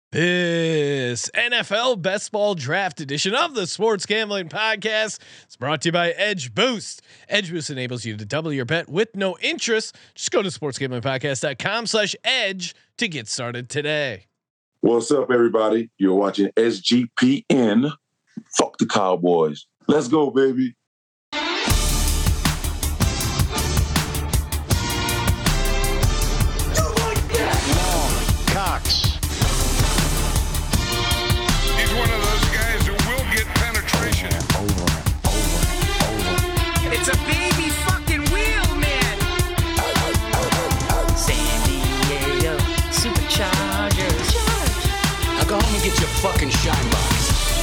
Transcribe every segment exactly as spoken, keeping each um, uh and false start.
This N F L Best Ball Draft edition of the Sports Gambling Podcast is brought to you by Edge Boost. Edge Boost enables you to double your bet with no interest. Just go to sportsgamblingpodcast.com slash edge to get started today. What's up, everybody? You're watching S G P N. Fuck the Cowboys. Let's go, baby. Cox. He's one of those guys who will get penetration. Over, over, over. It's a baby fucking wheel, man. San Diego Superchargers. Now go home and get your fucking shine box.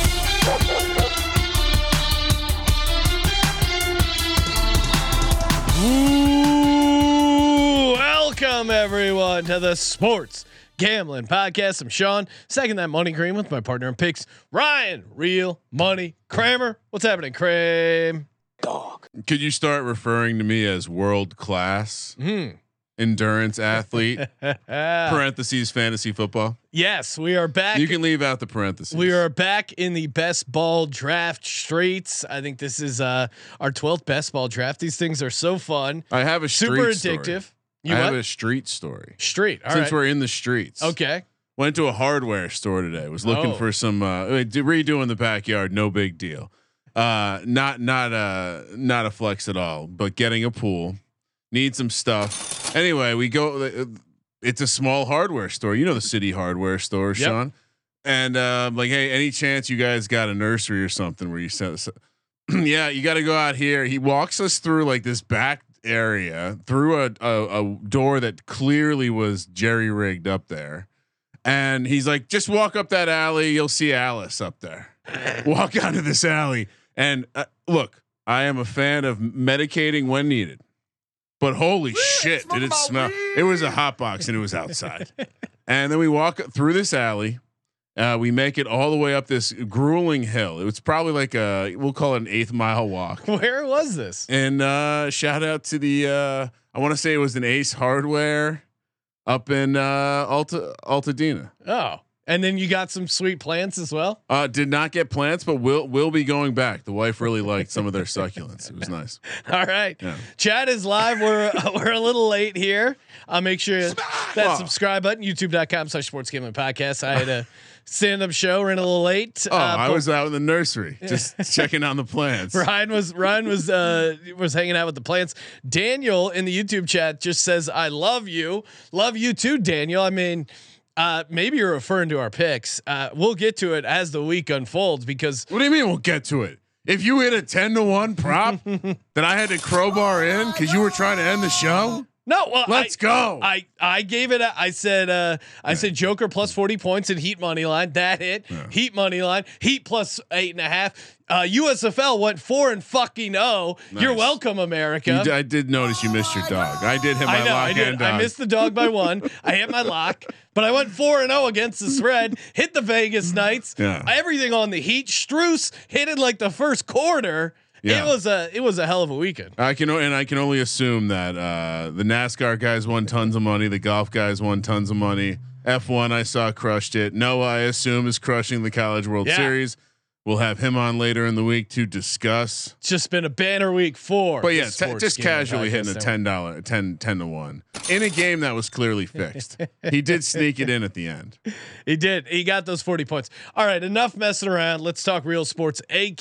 Ooh, welcome everyone to the Sports Gambling Podcast. I'm Sean, second that money cream with my partner in picks, Ryan, Real Money Kramer. What's happening, Kramer? Dog. Could you start referring to me as world class Mm. endurance athlete? Parentheses fantasy football. Yes, we are back. You can leave out the parentheses. We are back in the best ball draft streets. I think this is uh, our twelfth best ball draft. These things are so fun. I have a street Super story. addictive. You I what? have a street story. Street. All Since right. we're in the streets. Okay. Went to a hardware store today. Was looking Oh. for some uh, redoing the backyard. No big deal. Uh, not not uh not a flex at all. But getting a pool. Need some stuff. Anyway, we go. It's a small hardware store. You know the city hardware store, Yep. Sean. And uh, like, hey, any chance you guys got a nursery or something where you send? Yeah, you got to go out here. He walks us through like this back area through a, a a door that clearly was jerry rigged up there, and he's like, just walk up that alley. You'll see Alice up there. Walk out of this alley, and uh, look, I am a fan of medicating when needed. But holy shit, did it smell? It was a hot box and it was outside. And then we walk through this alley. Uh, we make it all the way up this grueling hill. It was probably like a, we'll call it an eighth mile walk. Where was this? And uh, shout out to the, uh, I want to say it was an Ace Hardware up in uh, Alta, Altadena. Oh, and then you got some sweet plants as well. Uh, did not get plants, but will will be going back. The wife really liked some of their succulents. It was nice. All right, Yeah. chat is live. We're we're a little late here. I'll make sure that Oh. subscribe button, youtube dot com slash sports gambling podcast. I had a stand up show, ran a little late. Oh, Uh, I but was out in the nursery just checking on the plants. Ryan was Ryan was uh was hanging out with the plants. Daniel in the YouTube chat just says, "I love you, love you too, Daniel." I mean. Uh, maybe you're referring to our picks. Uh, we'll get to it as the week unfolds because What do you mean we'll get to it? If you hit a ten to one prop that I had to crowbar in because you were trying to end the show, no, well, let's I, go. I I gave it. A, I said uh, I said Joker plus forty points and Heat money line. That hit. Yeah. Heat money line. Heat plus eight and a half. Uh, U S F L went four and fucking oh. Nice. You're welcome, America. You d- I did notice you missed your dog. I did hit my I know. lock I did. and dog. I missed the dog by one. I hit my lock, but I went four and zero against the spread. Hit the Vegas Knights. Yeah. Everything on the Heat. Strus hit it like the first quarter. Yeah. It was a it was a hell of a weekend. I can o- and I can only assume that uh, the NASCAR guys won tons of money. The golf guys won tons of money. F one I saw crushed it. Noah I assume is crushing the College World Yeah. Series. We'll have him on later in the week to discuss. It's just been a banner week four. But yeah, t- just casually hitting a ten dollar, ten, ten to one in a game that was clearly fixed. He did sneak it in at the end. He did. He got those forty points. All right, enough messing around. Let's talk real sports,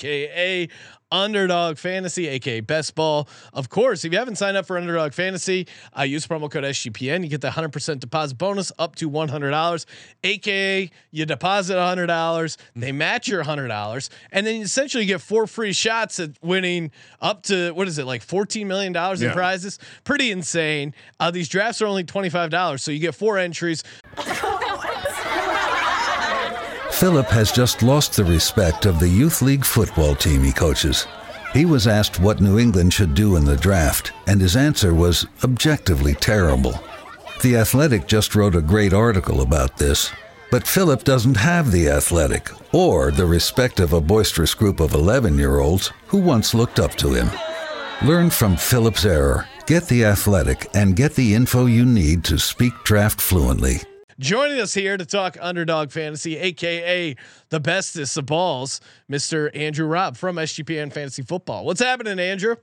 aka Underdog Fantasy, aka Best Ball. Of course, if you haven't signed up for Underdog Fantasy, uh, use promo code S G P N. You get the one hundred percent deposit bonus up to one hundred dollars, aka you deposit one hundred dollars, they match your one hundred dollars, and then you essentially get four free shots at winning up to, what is it, like fourteen million dollars in Yeah. prizes? Pretty insane. Uh, these drafts are only twenty-five dollars, so you get four entries. Philip has just lost the respect of the youth league football team he coaches. He was asked what New England should do in the draft, and his answer was objectively terrible. The Athletic just wrote a great article about this, but Philip doesn't have the Athletic or the respect of a boisterous group of eleven-year-olds who once looked up to him. Learn from Philip's error, get the Athletic, and get the info you need to speak draft fluently. Joining us here to talk Underdog Fantasy, aka the bestest of balls, Mister Andrew Robb from S G P N Fantasy Football. What's happening, Andrew?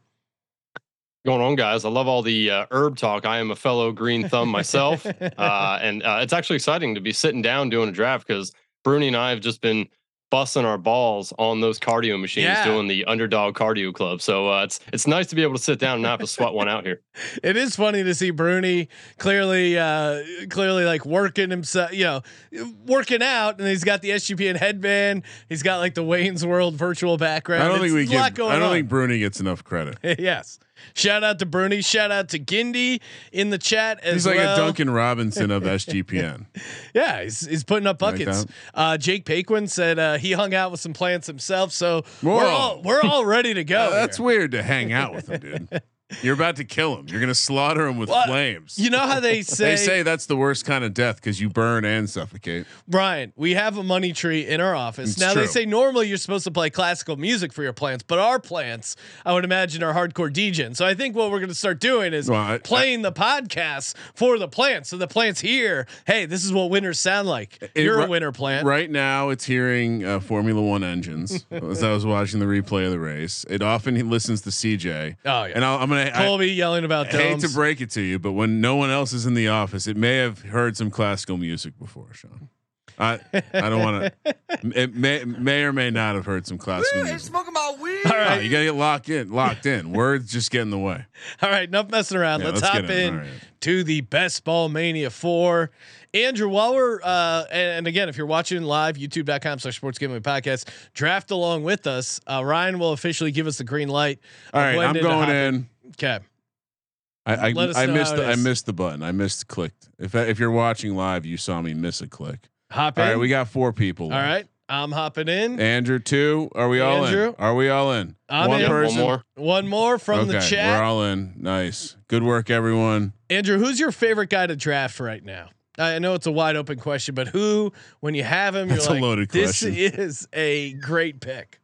Going on, guys? I love all the uh, herb talk. I am a fellow green thumb myself, uh, and uh, it's actually exciting to be sitting down doing a draft because Bruni and I have just been busting our balls on those cardio machines, Yeah. doing the Underdog Cardio Club. So uh, it's it's nice to be able to sit down and not have to sweat one out here. It is funny to see Bruni clearly, uh, clearly like working himself, you know, working out, and he's got the S G P N headband. He's got like the Wayne's World virtual background. I don't It's think we a give. lot going I don't on. think Bruni gets enough credit. Yes. Shout out to Bruni. Shout out to Gindy in the chat as He's like well. a Duncan Robinson of S G P N. Yeah, he's, he's putting up Like buckets. that. uh, Jake Paquin said uh, he hung out with some plants himself, so Whoa. we're all we're all ready to go. Uh, that's here. weird to hang out with him, dude. You're about to kill him. You're gonna slaughter him with Well, flames. You know how they say, they say that's the worst kind of death because you burn and suffocate. Brian, we have a money tree in our office. It's now true. they say normally you're supposed to play classical music for your plants, but our plants, I would imagine, are hardcore DJing. So I think what we're going to start doing is Well, I- playing the podcasts for the plants. So the plants hear, hey, this is what winners sound like. It- You're ri- a winner plant. Right now, it's hearing uh, Formula One engines. As I was watching the replay of the race, it often he listens to C J. Oh yeah. And I'll, I'm gonna. I, Colby yelling about I hate domes. to break it to you, but when no one else is in the office, it may have heard some classical music before, Sean. I I don't want to. It may may or may not have heard some classical music. Smoking my weed. All Ah, right. you gotta get locked in, locked in. Words just get in the way. All right, enough messing around. Yeah, let's, let's hop get in. in All right. to the Best Ball Mania four. Andrew, while we're uh, and, and again, if you're watching live, youtube.com slash sports gambling podcast, draft along with us. Uh, Ryan will officially give us the green light. All of right, when I'm to going hop in. Okay. I I, Let us I know missed how the, it I is. missed the button. I missed clicked. If if you're watching live, you saw me miss a click. Hop All in. right, we got four people. All left. right. I'm hopping in. Andrew two. Are we all Andrew? in? Are we all in? I'm one in. One person. more. One more from okay, the chat. we're all in. Nice. Good work, everyone. Andrew, who's your favorite guy to draft right now? I know it's a wide open question, but who, when you have him, That's a you're like, loaded this question. is a great pick.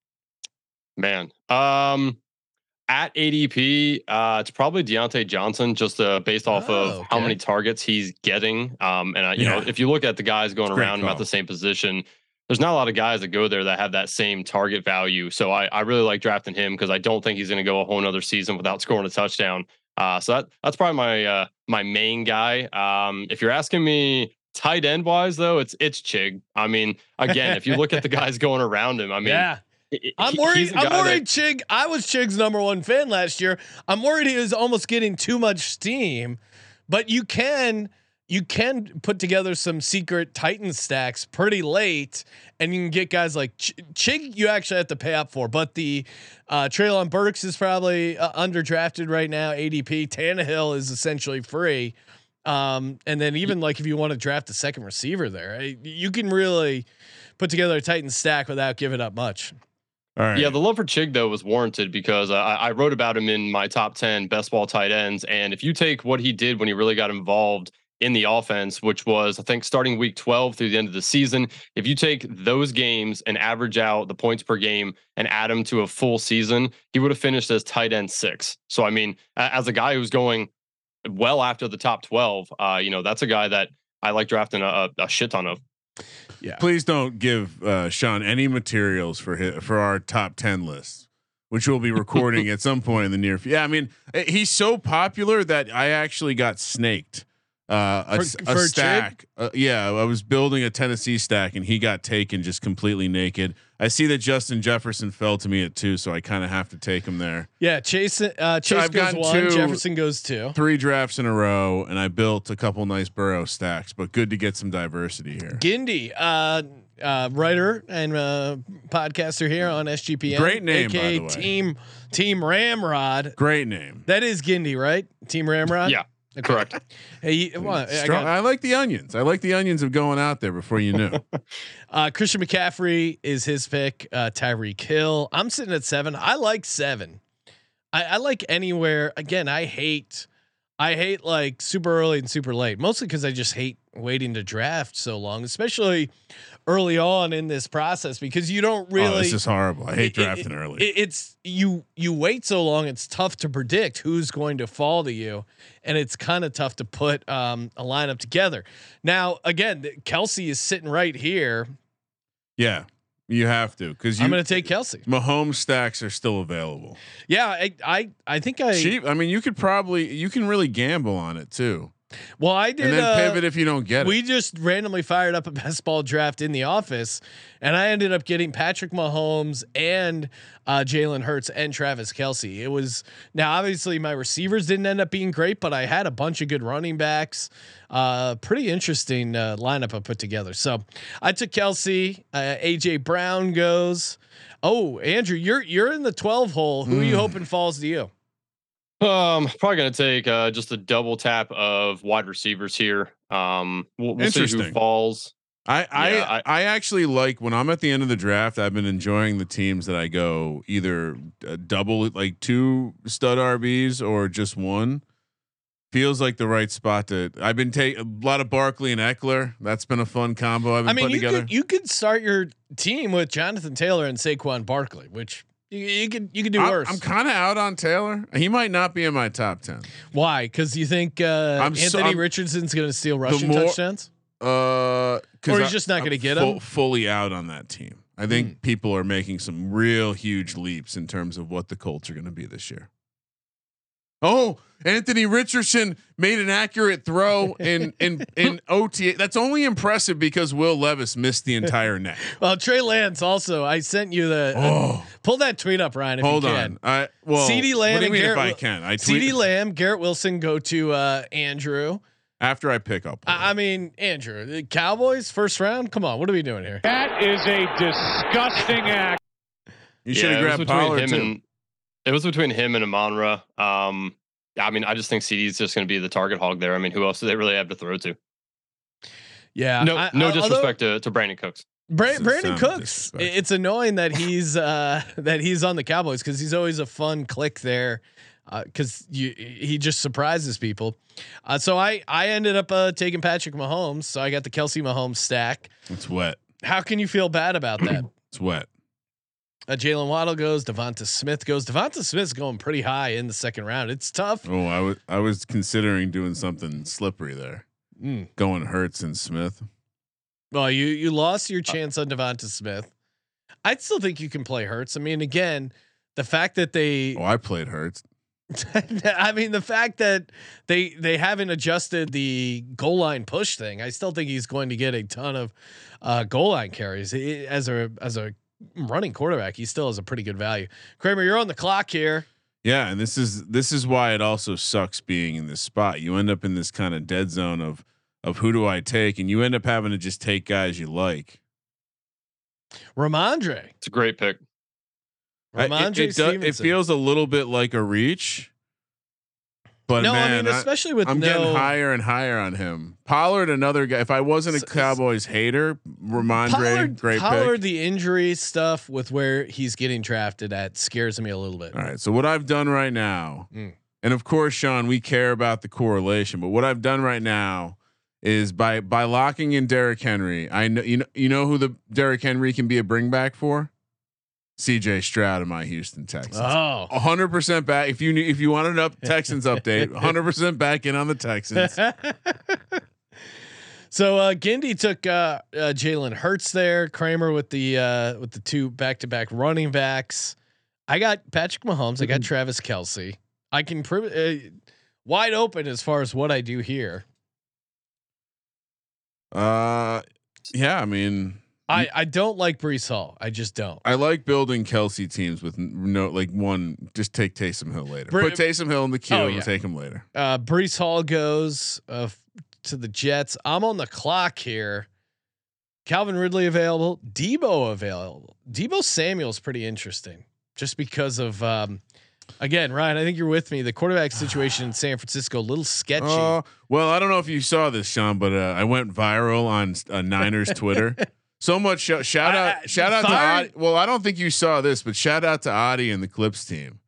Man, um, at A D P, uh, it's probably Deontay Johnson, just uh, based off Oh, of how okay. many targets he's getting. Um, and uh, you Yeah. know, if you look at the guys going It's a great around him at call. the same position, there's not a lot of guys that go there that have that same target value. So I, I really like drafting him because I don't think he's going to go a whole nother season without scoring a touchdown. Uh, so that that's probably my uh, my main guy. Um, if you're asking me tight end wise, though, it's it's Chig. I mean, again, if you look at the guys going around him, I mean, yeah. he- I'm he- worried. he's the I'm guy that- worried. Chig. I was Chig's number one fan last year. I'm worried he was almost getting too much steam. But you can you can put together some secret Titan stacks pretty late, and you can get guys like Ch- Chig. You actually have to pay up for. But the uh, Treylon Burks is probably uh, underdrafted right now. A D P. Tannehill is essentially free. Um, and then even like if you want to draft a second receiver there, eh, you can really put together a Titan stack without giving up much. All right. Yeah, the love for Chig though was warranted because uh, I, I wrote about him in my top ten best ball tight ends, and if you take what he did when he really got involved in the offense, which was I think starting week twelve through the end of the season, if you take those games and average out the points per game and add them to a full season, he would have finished as tight end six. So I mean, a- as a guy who's going well after the top twelve, uh, you know, that's a guy that I like drafting a, a shit ton of. Yeah. Please don't give uh, Sean any materials for his, for our top ten list, which we'll be recording at some point in the near future. Yeah, I mean, eh, he's so popular that I actually got snaked. Uh, a, For- s- a for Chig? stack. Uh, yeah, I was building a Tennessee stack, and he got taken just completely naked. I see that Justin Jefferson fell to me at two, so I kind of have to take him there. Yeah, Chase. Uh, So Chase I've goes gotten one. two- Jefferson goes two. Three drafts in a row, and I built a couple nice Burrow stacks. But good to get some diversity here. Gindy, uh, uh, writer and uh, podcaster here on S G P N. Great name, by aka the way. Team Team Ramrod. Great name. That is Gindy, right? Team Ramrod. Yeah, correct. Hey, well, I Strong, got, I like the onions. I like the onions of going out there before you knew. uh, Christian McCaffrey is his pick. Uh, Tyreek Hill. I'm sitting at seven. I like seven. I, I like anywhere. Again, I hate. I hate like super early and super late, mostly because I just hate waiting to draft so long, especially early on in this process, because you don't really. Oh, this is horrible. I hate it, drafting it, early. It, it's you you wait so long, it's tough to predict who's going to fall to you, and it's kind of tough to put um, a lineup together. Now, again, Kelsey is sitting right here. Yeah, you have to because I'm going to take Kelsey. Mahomes stacks are still available. Yeah, I I, I think I. Cheap. I mean, you could probably you can really gamble on it too. Well, I did. And then uh, pivot if you don't get we it. We just randomly fired up a best ball draft in the office, and I ended up getting Patrick Mahomes and uh, Jalen Hurts and Travis Kelce. It was now obviously my receivers didn't end up being great, but I had a bunch of good running backs. Uh, pretty interesting uh, lineup I put together. So I took Kelce. Uh, A J Brown goes. Oh, Andrew, you're you're in the twelve hole. Who mm. are you hoping falls to you? Um, probably gonna take uh, just a double tap of wide receivers here. Um, we'll, we'll see who falls. I I, Yeah, I I actually like when I'm at the end of the draft. I've been enjoying the teams that I go either uh, double like two stud R Bs or just one. Feels like the right spot to. I've been taking a lot of Barkley and Eckler. That's been a fun combo I've been I mean, putting you together. could you could start your team with Jonathan Taylor and Saquon Barkley, which. You, you could you could do I'm, worse. I'm kind of out on Taylor. He might not be in my top ten. Why? Because you think uh, I'm so- Anthony I'm- Richardson's going to steal rushing more- touchdowns? Uh, or Or he's just not gonna get him? Fully out on that team. I think Mm. people are making some real huge leaps in terms of what the Colts are going to be this year. Oh, Anthony Richardson made an accurate throw in in in O T A. That's only impressive because Will Levis missed the entire net. Well, Trey Lance also. I sent you the. Uh, Oh, pull that tweet up, Ryan. If hold you can. on. I well, CeeDee Lamb what do you and mean Garrett if I Wil- can? I CeeDee tweet Lamb, Garrett Wilson go to uh, Andrew. after I pick up. I, I mean, Andrew, the Cowboys first round. Come on, what are we doing here? That is a disgusting act. You should Yeah, have it was grabbed between Pollard him too. and it was between him and Amon-Ra. Um, I mean, I just think C D's just going to be the target hog there. I mean, who else do they really have to throw to? Yeah, No, I- no I- disrespect to, to Brandon Cooks. Bra- Doesn't Brandon sound Cooks. disrespectful. It's annoying that he's uh, that he's on the Cowboys because he's always a fun click there because you he just surprises people. Uh, so I I ended up uh, taking Patrick Mahomes. So I got the Kelsey Mahomes stack. It's wet. How can you feel bad about that? It's wet. Uh, Jalen Waddle goes. Devonta Smith goes. Devonta Smith's going pretty high in the second round. It's tough. Oh, I was I was considering doing something slippery there, Mm. going Hurts and Smith. Well, you you lost your chance on Devonta Smith. I still think you can play Hurts. I mean, again, the fact that they Oh, I played Hurts. I mean, the fact that they they haven't adjusted the goal line push thing, I still think he's going to get a ton of uh, goal line carries He- as a as a running quarterback. He still has a pretty good value. Kramer, you're on the clock here. Yeah, and this is this is why it also sucks being in this spot. You end up in this kind of dead zone of of who do I take, and you end up having to just take guys you like. Ramondre. It's a great pick. I- Ramondre it, it, does, Stevenson. it feels a little bit like a reach, but no, man, I mean, especially with I'm no. getting higher and higher on him. Pollard, another guy. If I wasn't a S- s- Cowboys hater, Ramondre, Pollard, great Pollard, pick. the injury stuff with where he's getting drafted at scares me a little bit. All right. So what I've done right now, Mm. and of course, Sean, we care about the correlation, but what I've done right now is by by locking in Derrick Henry. I know you know you know who the Derrick Henry can be a bring back for. C J Stroud of my Houston Texans. Oh, A hundred percent back. If you if you wanted an up Texans update, a hundred percent back in on the Texans. So uh, Gindy took uh, uh, Jalen Hurts there. Kramer with the uh, with the two back to back running backs. I got Patrick Mahomes. I got Travis Kelce. I can prove uh, wide open as far as what I do here. Uh, yeah. I mean, I, I don't like Brees Hall. I just don't. I like building Kelsey teams with n- no like one. Just take Taysom Hill later. Br- Put Taysom Hill in the queue Oh, and yeah. we'll take him later. Uh, Brees Hall goes uh, f- to the Jets. I'm on the clock here. Calvin Ridley available. Debo available. Debo Samuel's pretty interesting, just because of um, again, Ryan. I think you're with me. The quarterback situation in San Francisco a little sketchy. Uh, well, I don't know if you saw this, Sean, but uh, I went viral on uh, Niners Twitter. So much sh- shout out, I- I- shout out to fired- Adi. Well, I don't think you saw this, but shout out to Adi and the Clips team.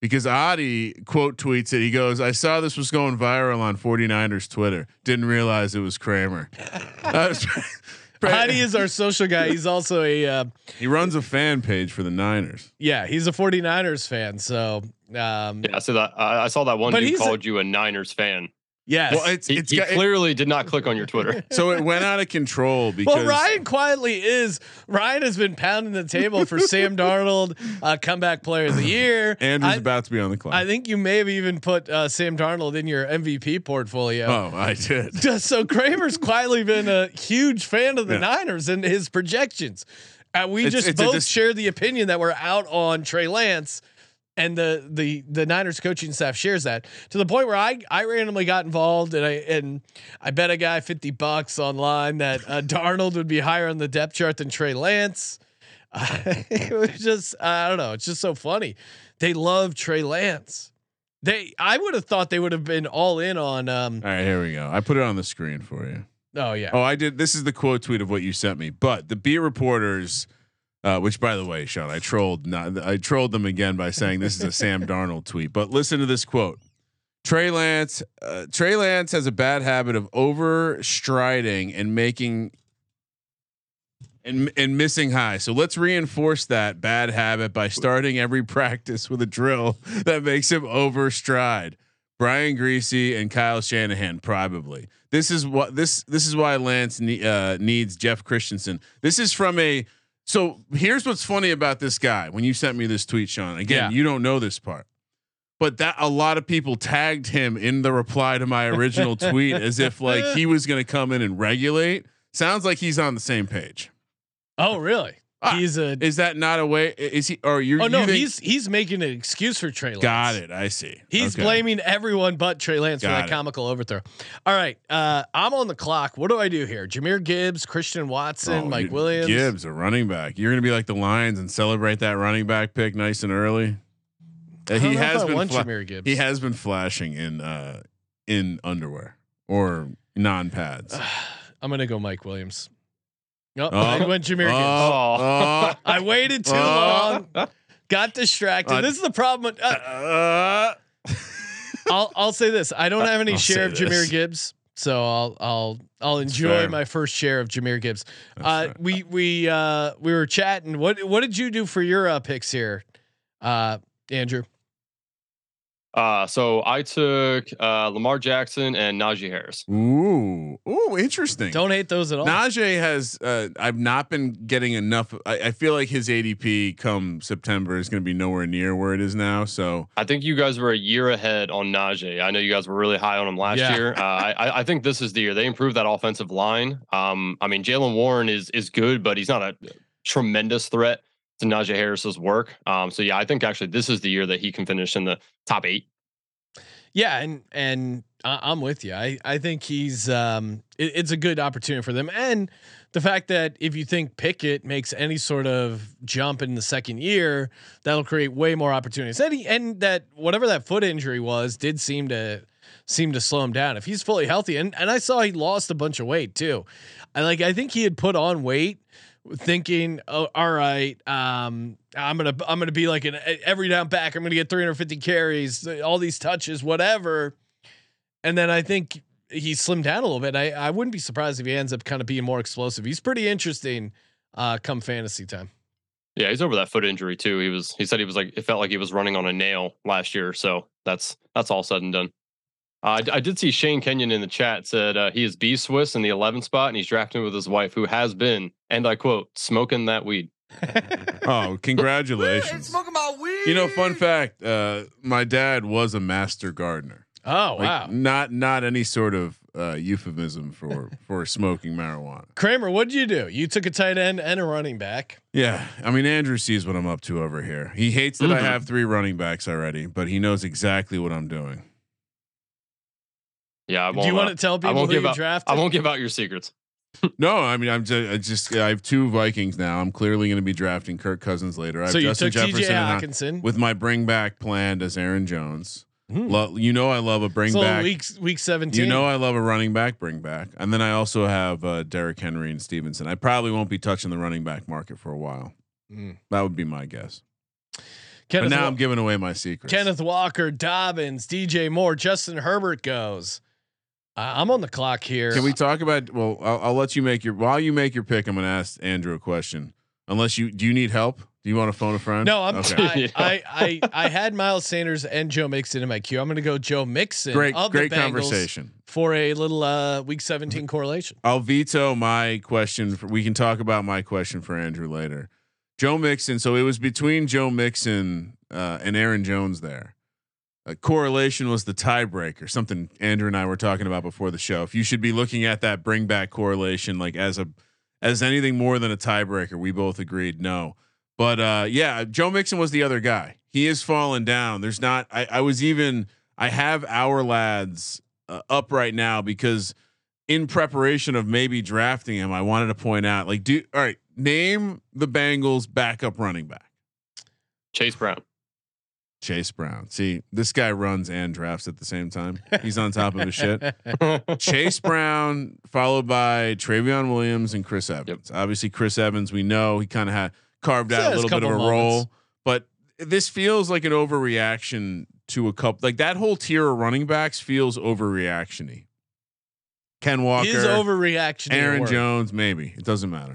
because Adi quote tweets it. He goes, "I saw this was going viral on 49ers Twitter. Didn't realize it was Kramer." I was Adi is our social guy. He's also a uh, he runs a fan page for the Niners. Yeah, he's a 49ers fan. So um, yeah, so that uh, I saw that one dude called a, you a Niners fan. Yes. Well, it's, he, it's he got, clearly it, did not click on your Twitter. So it went out of control because well, Ryan quietly is. Ryan has been pounding the table for Sam Darnold, uh, comeback player of the year. Andrew's I, about to be on the clock. I think you may have even put uh, Sam Darnold in your M V P portfolio. Oh, I did. So Kramer's quietly been a huge fan of the yeah. Niners and his projections. Uh, we it's, just it's both dis- share the opinion that we're out on Trey Lance. And the the the Niners coaching staff shares that to the point where I I randomly got involved and I and I bet a guy fifty bucks online that uh, Darnold would be higher on the depth chart than Trey Lance. Uh, it was just I don't know. It's just so funny. They love Trey Lance. They I would have thought they would have been all in on. Um, all right, here we go. I put it on the screen for you. Oh yeah. Oh, I did. This is the quote tweet of what you sent me. But the beat reporters. Uh, which, by the way, Sean, I trolled. Not, I trolled them again by saying this is a Sam Darnold tweet. But listen to this quote: Trey Lance. Uh, Trey Lance has a bad habit of overstriding and making and and missing high. So let's reinforce that bad habit by starting every practice with a drill that makes him overstride. Brian Greasy and Kyle Shanahan probably. This is what this this is why Lance ne- uh, needs Jeff Christensen. This is from a. So here's what's funny about this guy. When you sent me this tweet, Sean, again, yeah. you don't know this part, but that a lot of people tagged him in the reply to my original tweet as if like he was going to come in and regulate. Sounds like he's on the same page. Oh, really? Ah, he's a. Is that not a way? Is he? Or you? Oh no, you think, he's he's making an excuse for Trey Lance. Got it. I see. He's okay. blaming everyone but Trey Lance got for that it. comical overthrow. All right, uh, I'm on the clock. What do I do here? Jameer Gibbs, Christian Watson, oh, Mike you, Williams. Gibbs, a running back. You're going to be like the Lions and celebrate that running back pick nice and early. Uh, he has been. Fla- Jameer Gibbs. He has been flashing in uh, in underwear or non pads. I'm gonna go Mike Williams. Oh, Oh. I went Jameer Gibbs. Oh, oh, I waited too Oh. long. Got distracted. Uh, this is the problem. Uh, uh, I'll I'll say this. I don't have any I'll share of say Jameer this. Gibbs, so I'll I'll I'll That's enjoy fair. my first share of Jameer Gibbs. That's Uh, fair. we we uh, we were chatting. What what did you do for your uh, picks here, uh, Andrew? Uh, so I took uh, Lamar Jackson and Najee Harris. Ooh, ooh, interesting. Don't hate those at all. Najee has. Uh, I've not been getting enough. I, I feel like his A D P come September is going to be nowhere near where it is now. So I think you guys were a year ahead on Najee. I know you guys were really high on him last Yeah. year. Uh, I, I think this is the year they improved that offensive line. Um, I mean, Jalen Warren is is good, but he's not a tremendous threat to Najee Harris's work. Um, so yeah, I think actually this is the year that he can finish in the top eight. Yeah, and and I, I'm with you. I I think he's um it, it's a good opportunity for them, and the fact that if you think Pickett makes any sort of jump in the second year, that'll create way more opportunities. And he, and that whatever that foot injury was did seem to seem to slow him down. If he's fully healthy, and and I saw he lost a bunch of weight too. I like I think he had put on weight thinking, oh, all right, um, I'm gonna I'm gonna be like an every down back. I'm gonna get three hundred fifty carries, all these touches, whatever. And then I think he slimmed down a little bit. I I wouldn't be surprised if he ends up kind of being more explosive. He's pretty interesting, uh, come fantasy time. Yeah, he's over that foot injury too. He was he said he was like it felt like he was running on a nail last year. So that's that's all said and done. Uh, I, I did see Shane Kenyon in the chat said uh, he is B Swiss in the eleventh spot and he's drafting with his wife, who has been, and I quote, smoking that weed. oh, congratulations! Smoking my weed. You know, fun fact: uh, my dad was a master gardener. Oh Like, wow, Not not any sort of uh, euphemism for for smoking marijuana. Kramer, what did you do? You took a tight end and a running back. Yeah, I mean Andrew sees what I'm up to over here. He hates that Mm-hmm. I have three running backs already, but he knows exactly what I'm doing. Yeah, I won't, Do you want uh, to tell I people won't who give you out, drafted? I won't give out your secrets. No, I mean I'm just, I just I have two Vikings now. I'm clearly going to be drafting Kirk Cousins later. I have So you Justin took T J Jefferson and I- Hawkinson. with my bring back planned as Aaron Jones. Hmm. Lo- you know I love a bring So back. week week seventeen. You know I love a running back bring back, and then I also have uh, Derrick Henry and Stevenson. I probably won't be touching the running back market for a while. Mm. That would be my guess. Kenneth but now Wa- I'm giving away my secrets. Kenneth Walker, Dobbins, D J Moore, Justin Herbert goes. Uh, I'm on the clock here. Can we talk about? Well, I'll, I'll let you make your. While you make your pick, I'm going to ask Andrew a question. Unless you do, you need help? Do you want to phone a friend? No, I'm. Okay. I, I, I I had Miles Sanders and Joe Mixon in my queue. I'm going to go Joe Mixon. Great, of great the Bengals conversation for a little uh, week seventeen correlation. I'll veto my question. For, we can talk about my question for Andrew later. Joe Mixon. So it was between Joe Mixon uh, and Aaron Jones there. Uh, correlation was the tiebreaker. Something Andrew and I were talking about before the show. If you should be looking at that bring back correlation like as a as anything more than a tiebreaker, we both agreed no. But uh, yeah, Joe Mixon was the other guy. He is falling down. There's not. I, I was even. I have our lads uh, up right now because in preparation of maybe drafting him, I wanted to point out like, do all right. Name the Bengals backup running back. Chase Brown. Chase Brown. See, this guy runs and drafts at the same time. He's on top of his shit. Chase Brown, followed by Travion Williams and Chris Evans. Yep. Obviously, Chris Evans, we know he kind of had carved out a little bit of a moments. role, but this feels like an overreaction to a couple. Like that whole tier of running backs feels overreactiony. Ken Walker, His overreaction. Aaron Jones, maybe it doesn't matter.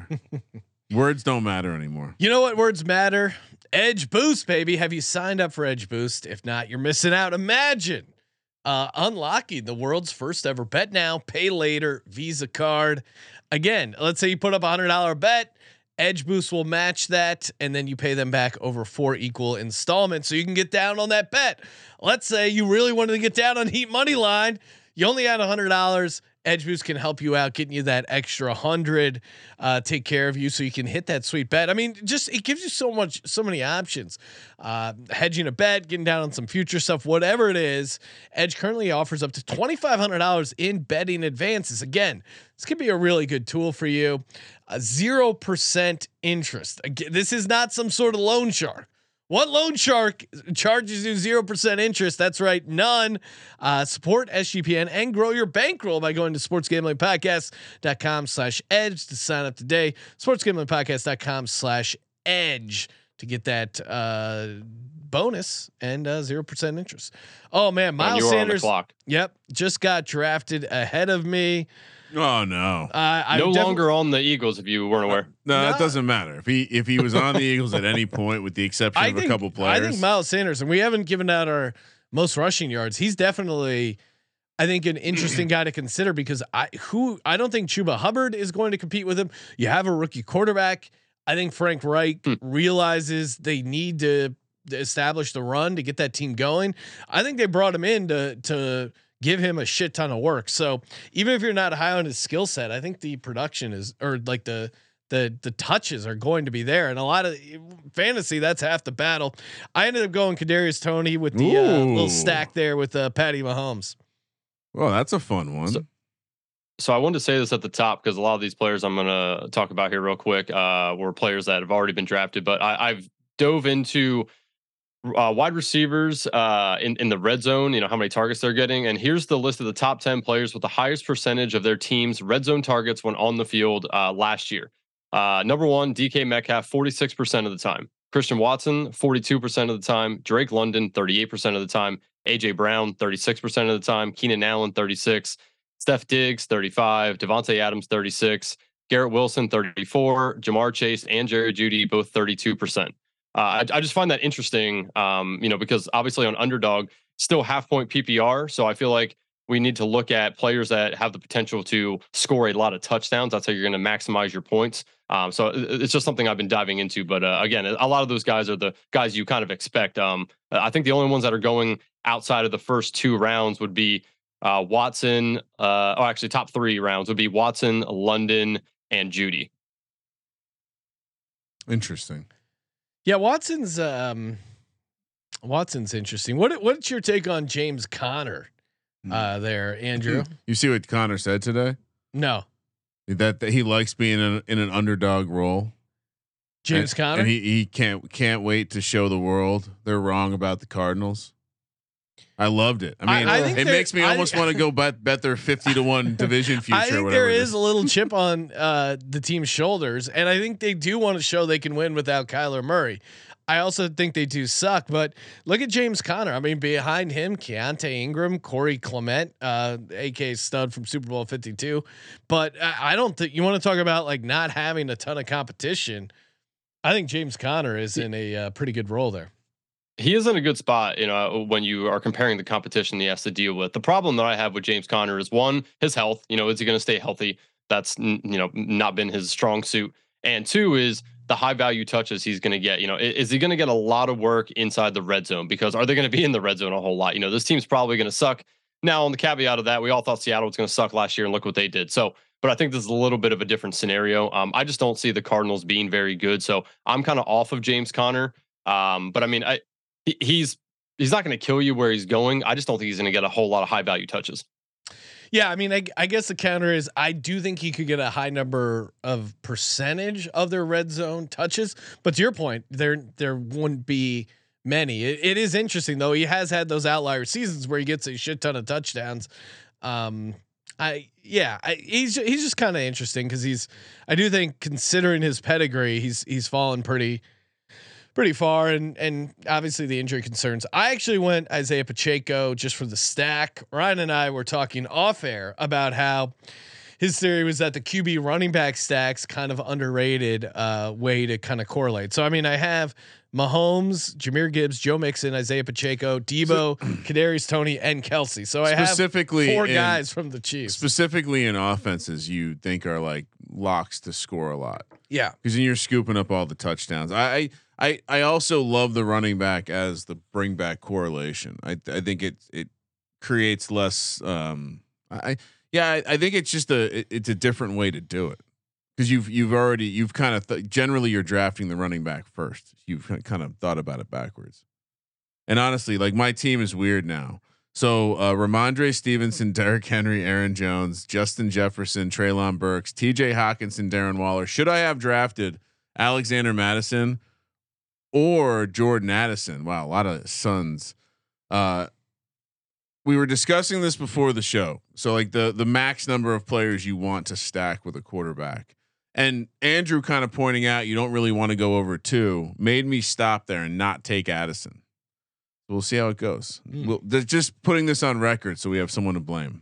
Words don't matter anymore. You know what words matter? Edge Boost, baby. Have you signed up for Edge Boost? If not, you're missing out. Imagine uh, unlocking the world's first ever bet now, pay later Visa card. Again, let's say you put up a hundred dollar bet. Edge Boost will match that, and then you pay them back over four equal installments, so you can get down on that bet. Let's say you really wanted to get down on Heat money line. You only had a hundred dollars. Edge Boost can help you out, getting you that extra hundred, uh, take care of you so you can hit that sweet bet. I mean, just it gives you so much, so many options. Uh, hedging a bet, getting down on some future stuff, whatever it is. Edge currently offers up to twenty-five hundred dollars in betting advances. Again, this could be a really good tool for you. Zero percent interest. Again, this is not some sort of loan shark. What loan shark charges you zero percent interest? That's right, none. Uh, support S G P N and grow your bankroll by going to sportsgamblingpodcast.com slash edge to sign up today. sportsgamblingpodcast.com slash edge to get that uh, bonus and uh, zero percent interest. Oh man, Miles you Sanders. On the clock. Yep, just got drafted ahead of me. Oh no! Uh, I no longer on the Eagles, if you weren't aware. No, No. that doesn't matter. If he if he was on the Eagles at any point, with the exception I of think, a couple players, I think Miles Sanders, and we haven't given out our most rushing yards. He's definitely, I think, an interesting guy to consider because I who I don't think Chuba Hubbard is going to compete with him. You have a rookie quarterback. I think Frank Reich hmm. realizes they need to establish the run to get that team going. I think they brought him in to to. give him a shit ton of work. So even if you're not high on his skill set, I think the production is, or like the, the, the touches are going to be there. And a lot of fantasy, that's half the battle. I ended up going Kadarius Toney with the uh, little stack there with uh, Patty Mahomes. Well, that's a fun one. So, so I wanted to say this at the top because a lot of these players I'm going to talk about here real quick uh, were players that have already been drafted, but I, I've dove into Uh, wide receivers uh, in in the red zone, you know how many targets they're getting, and here's the list of the top ten players with the highest percentage of their team's red zone targets when on the field uh, last year. Uh, number one, D K Metcalf, forty-six percent of the time. Christian Watson, forty-two percent of the time. Drake London, thirty-eight percent of the time. A J Brown, thirty-six percent of the time. Keenan Allen, thirty-six. Steph Diggs, thirty-five. Devontae Adams, thirty-six. Garrett Wilson, thirty-four. Jamar Chase and Jerry Jeudy, both thirty-two percent. Uh, I, I just find that interesting, um, you know, because obviously on Underdog, still half point P P R. So I feel like we need to look at players that have the potential to score a lot of touchdowns. That's how you're going to maximize your points. Um, so it, it's just something I've been diving into. But uh, again, a lot of those guys are the guys you kind of expect. Um, I think the only ones that are going outside of the first two rounds would be uh, Watson. Uh, oh, actually, top three rounds would be Watson, London, and Jeudy. Interesting. Yeah, Watson's um, Watson's interesting. What what's your take on James Conner uh, there, Andrew? You see what Connor said today? No, that, that he likes being in, in an underdog role. James and, Conner, and he he can't can't wait to show the world they're wrong about the Cardinals. I loved it. I mean, I, I think it makes me almost want to go bet bet their fifty to one division future. I think there is a little chip on uh, the team's shoulders, and I think they do want to show they can win without Kyler Murray. I also think they do suck, but look at James Conner. I mean, behind him, Keontae Ingram, Corey Clement, uh, A K stud from Super Bowl fifty-two. But I, I don't think you want to talk about like not having a ton of competition. I think James Conner is in a uh, pretty good role there. He is in a good spot, you know, when you are comparing the competition he has to deal with. The problem that I have with James Conner is one, his health. You know, is he going to stay healthy? That's, you know, not been his strong suit. And two is the high value touches he's going to get. You know, is, is he going to get a lot of work inside the red zone? Because are they going to be in the red zone a whole lot? You know, this team's probably going to suck. Now, on the caveat of that, we all thought Seattle was going to suck last year, and look what they did. So, but I think this is a little bit of a different scenario. Um, I just don't see the Cardinals being very good. So I'm kind of off of James Conner. Um, but I mean, I he, he's he's not going to kill you where he's going. I just don't think he's going to get a whole lot of high value touches. Yeah, I mean, I, I guess the counter is I do think he could get a high number of percentage of their red zone touches. But to your point, there there wouldn't be many. It, it is interesting though. He has had those outlier seasons where he gets a shit ton of touchdowns. Um, I yeah, I, he's he's just kind of interesting because he's I do think considering his pedigree, he's he's fallen pretty. pretty far, and and obviously the injury concerns. I actually went Isaiah Pacheco just for the stack. Ryan and I were talking off air about how his theory was that the Q B running back stacks kind of underrated uh, way to kind of correlate. So I mean, I have Mahomes, Jahmyr Gibbs, Joe Mixon, Isaiah Pacheco, Debo, Kadarius Toney, and Kelsey. So I specifically have four in, guys from the Chiefs. Specifically in offenses, you think are like locks to score a lot. Yeah, because then you're scooping up all the touchdowns. I. I I, I also love the running back as the bring back correlation. I I think it it creates less. Um, I yeah I, I think it's just a it, it's a different way to do it because you've you've already you've kind of th- generally you're drafting the running back first. You've kind of thought about it backwards. And honestly, like my team is weird now. So uh, Ramondre Stevenson, Derrick Henry, Aaron Jones, Justin Jefferson, Treylon Burks, T J Hawkinson, Darren Waller. Should I have drafted Alexander Mattison or Jordan Addison? Wow, a lot of sons. Uh, we were discussing this before the show. So like the the max number of players you want to stack with a quarterback, and Andrew kind of pointing out you don't really want to go over two made me stop there and not take Addison. We'll see how it goes. Mm. We'll just putting this on record so we have someone to blame.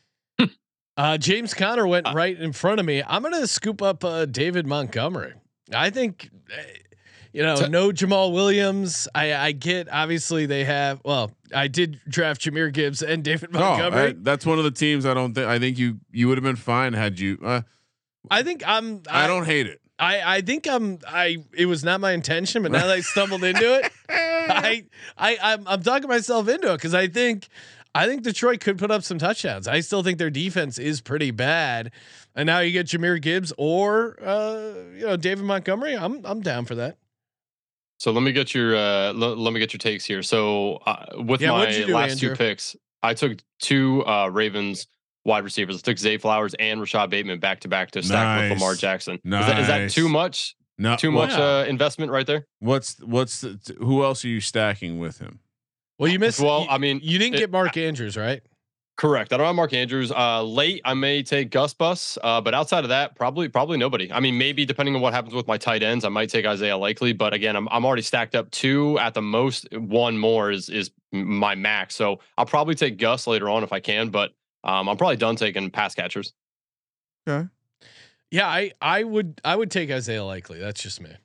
uh, James Conner went uh, right in front of me. I'm gonna scoop up uh, David Montgomery. I think. Uh, You know, T- no Jamal Williams. I, I get obviously they have. Well, I did draft Jahmyr Gibbs and David Montgomery. Oh, I, that's one of the teams I don't think. I think you you would have been fine had you. Uh, I think I'm. I, I don't hate it. I I think I'm. I it was not my intention, but now that I stumbled into it, I I I'm, I'm talking myself into it because I think I think Detroit could put up some touchdowns. I still think their defense is pretty bad, and now you get Jahmyr Gibbs or uh, you know David Montgomery. I'm I'm down for that. So let me get your uh, l- let me get your takes here. So uh, with yeah, my do, last Andrew? two picks, I took two uh, Ravens wide receivers. I took Zay Flowers and Rashad Bateman back to back to stack nice. with Lamar Jackson. Nice. Is, that, is that too much? No, too well, much uh, investment right there. What's what's the, t- who else are you stacking with him? Well, you missed. Well, you, I mean, you didn't it, get Mark Andrews, right? Correct. I don't have Mark Andrews. Uh, late, I may take Gus Bus, uh, but outside of that, probably probably nobody. I mean, maybe depending on what happens with my tight ends, I might take Isaiah Likely. But again, I'm I'm already stacked up two at the most. One more is is my max. So I'll probably take Gus later on if I can. But um, I'm probably done taking pass catchers. Okay. Yeah, I I would I would take Isaiah Likely. That's just me.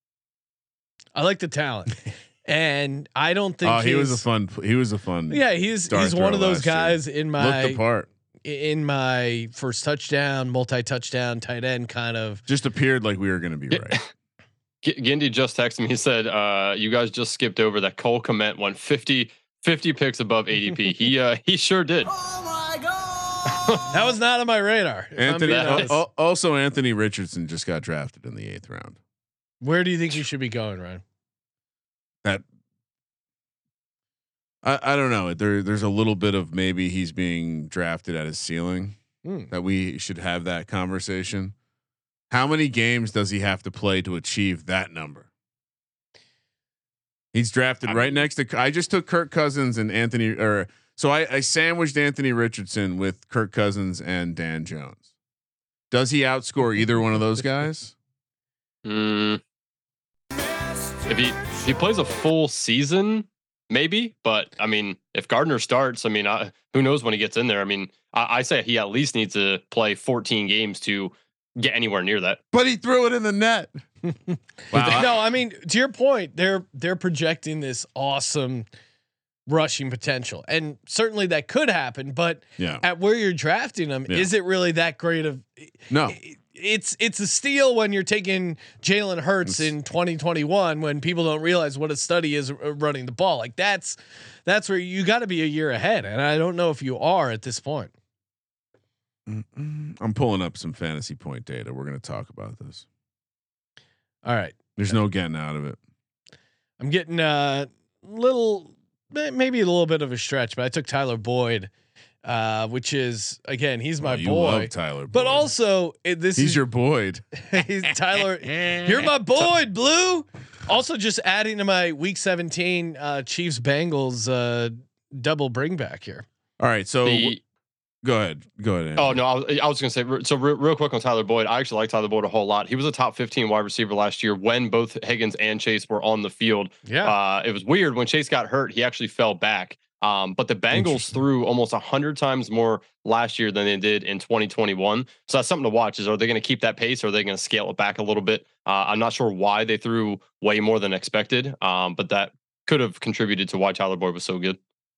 I like the talent. And I don't think oh, he was a fun. He was a fun. Yeah, he's he's one of those guys year. in my looked the part in my first touchdown, multi touchdown, tight end kind of just appeared like we were going to be right. G- Gindy just texted me. He said, uh, "You guys just skipped over that Cole Kmet won fifty, fifty picks above A D P. he uh, he sure did. Oh my god, that was not on my radar. Anthony, uh, also Anthony Richardson just got drafted in the eighth round. Where do you think he should be going, Ryan? That I, I don't know. There there's a little bit of maybe he's being drafted at his ceiling. Mm. That we should have that conversation. How many games does he have to play to achieve that number? He's drafted I right mean, next to. I just took Kirk Cousins and Anthony, or so I, I sandwiched Anthony Richardson with Kirk Cousins and Dan Jones. Does he outscore either one of those guys? Mm. if he if he plays a full season, maybe. But I mean, if Gardner starts, I mean, I, who knows when he gets in there? I mean, I, I say he at least needs to play fourteen games to get anywhere near that. But he threw it in the net. Wow. No, I mean, to your point, they're they're projecting this awesome rushing potential, and certainly that could happen. But yeah. at where you're drafting him, Yeah. is it really that great of? No. It's it's a steal when you're taking Jalen Hurts It's, in twenty twenty-one when people don't realize what a study is running the ball. Like that's that's where you got to be a year ahead, and I don't know if you are at this point. I'm pulling up some fantasy point data. We're going to talk about this. All right. There's no getting out of it. I'm getting a little, maybe a little bit of a stretch, but I took Tyler Boyd, uh, which is again, he's my oh, you boy. love Tyler Boyd. But also, it, this he's is your Boyd. he's Tyler. You're my Boyd, Blue. Also, just adding to my Week seventeen uh, Chiefs Bengals uh, double bring back here. All right, so. The, Go ahead. Go ahead. Andrew. Oh no, I was, I was going to say so real, real quick on Tyler Boyd. I actually like Tyler Boyd a whole lot. He was a top fifteen wide receiver last year when both Higgins and Chase were on the field. Yeah, uh, it was weird when Chase got hurt. He actually fell back. Um, but the Bengals threw almost a hundred times more last year than they did in twenty twenty-one. So that's something to watch. Is are they going to keep that pace or are they going to scale it back a little bit? Uh, I'm not sure why they threw way more than expected. Um, but that could have contributed to why Tyler Boyd was so good.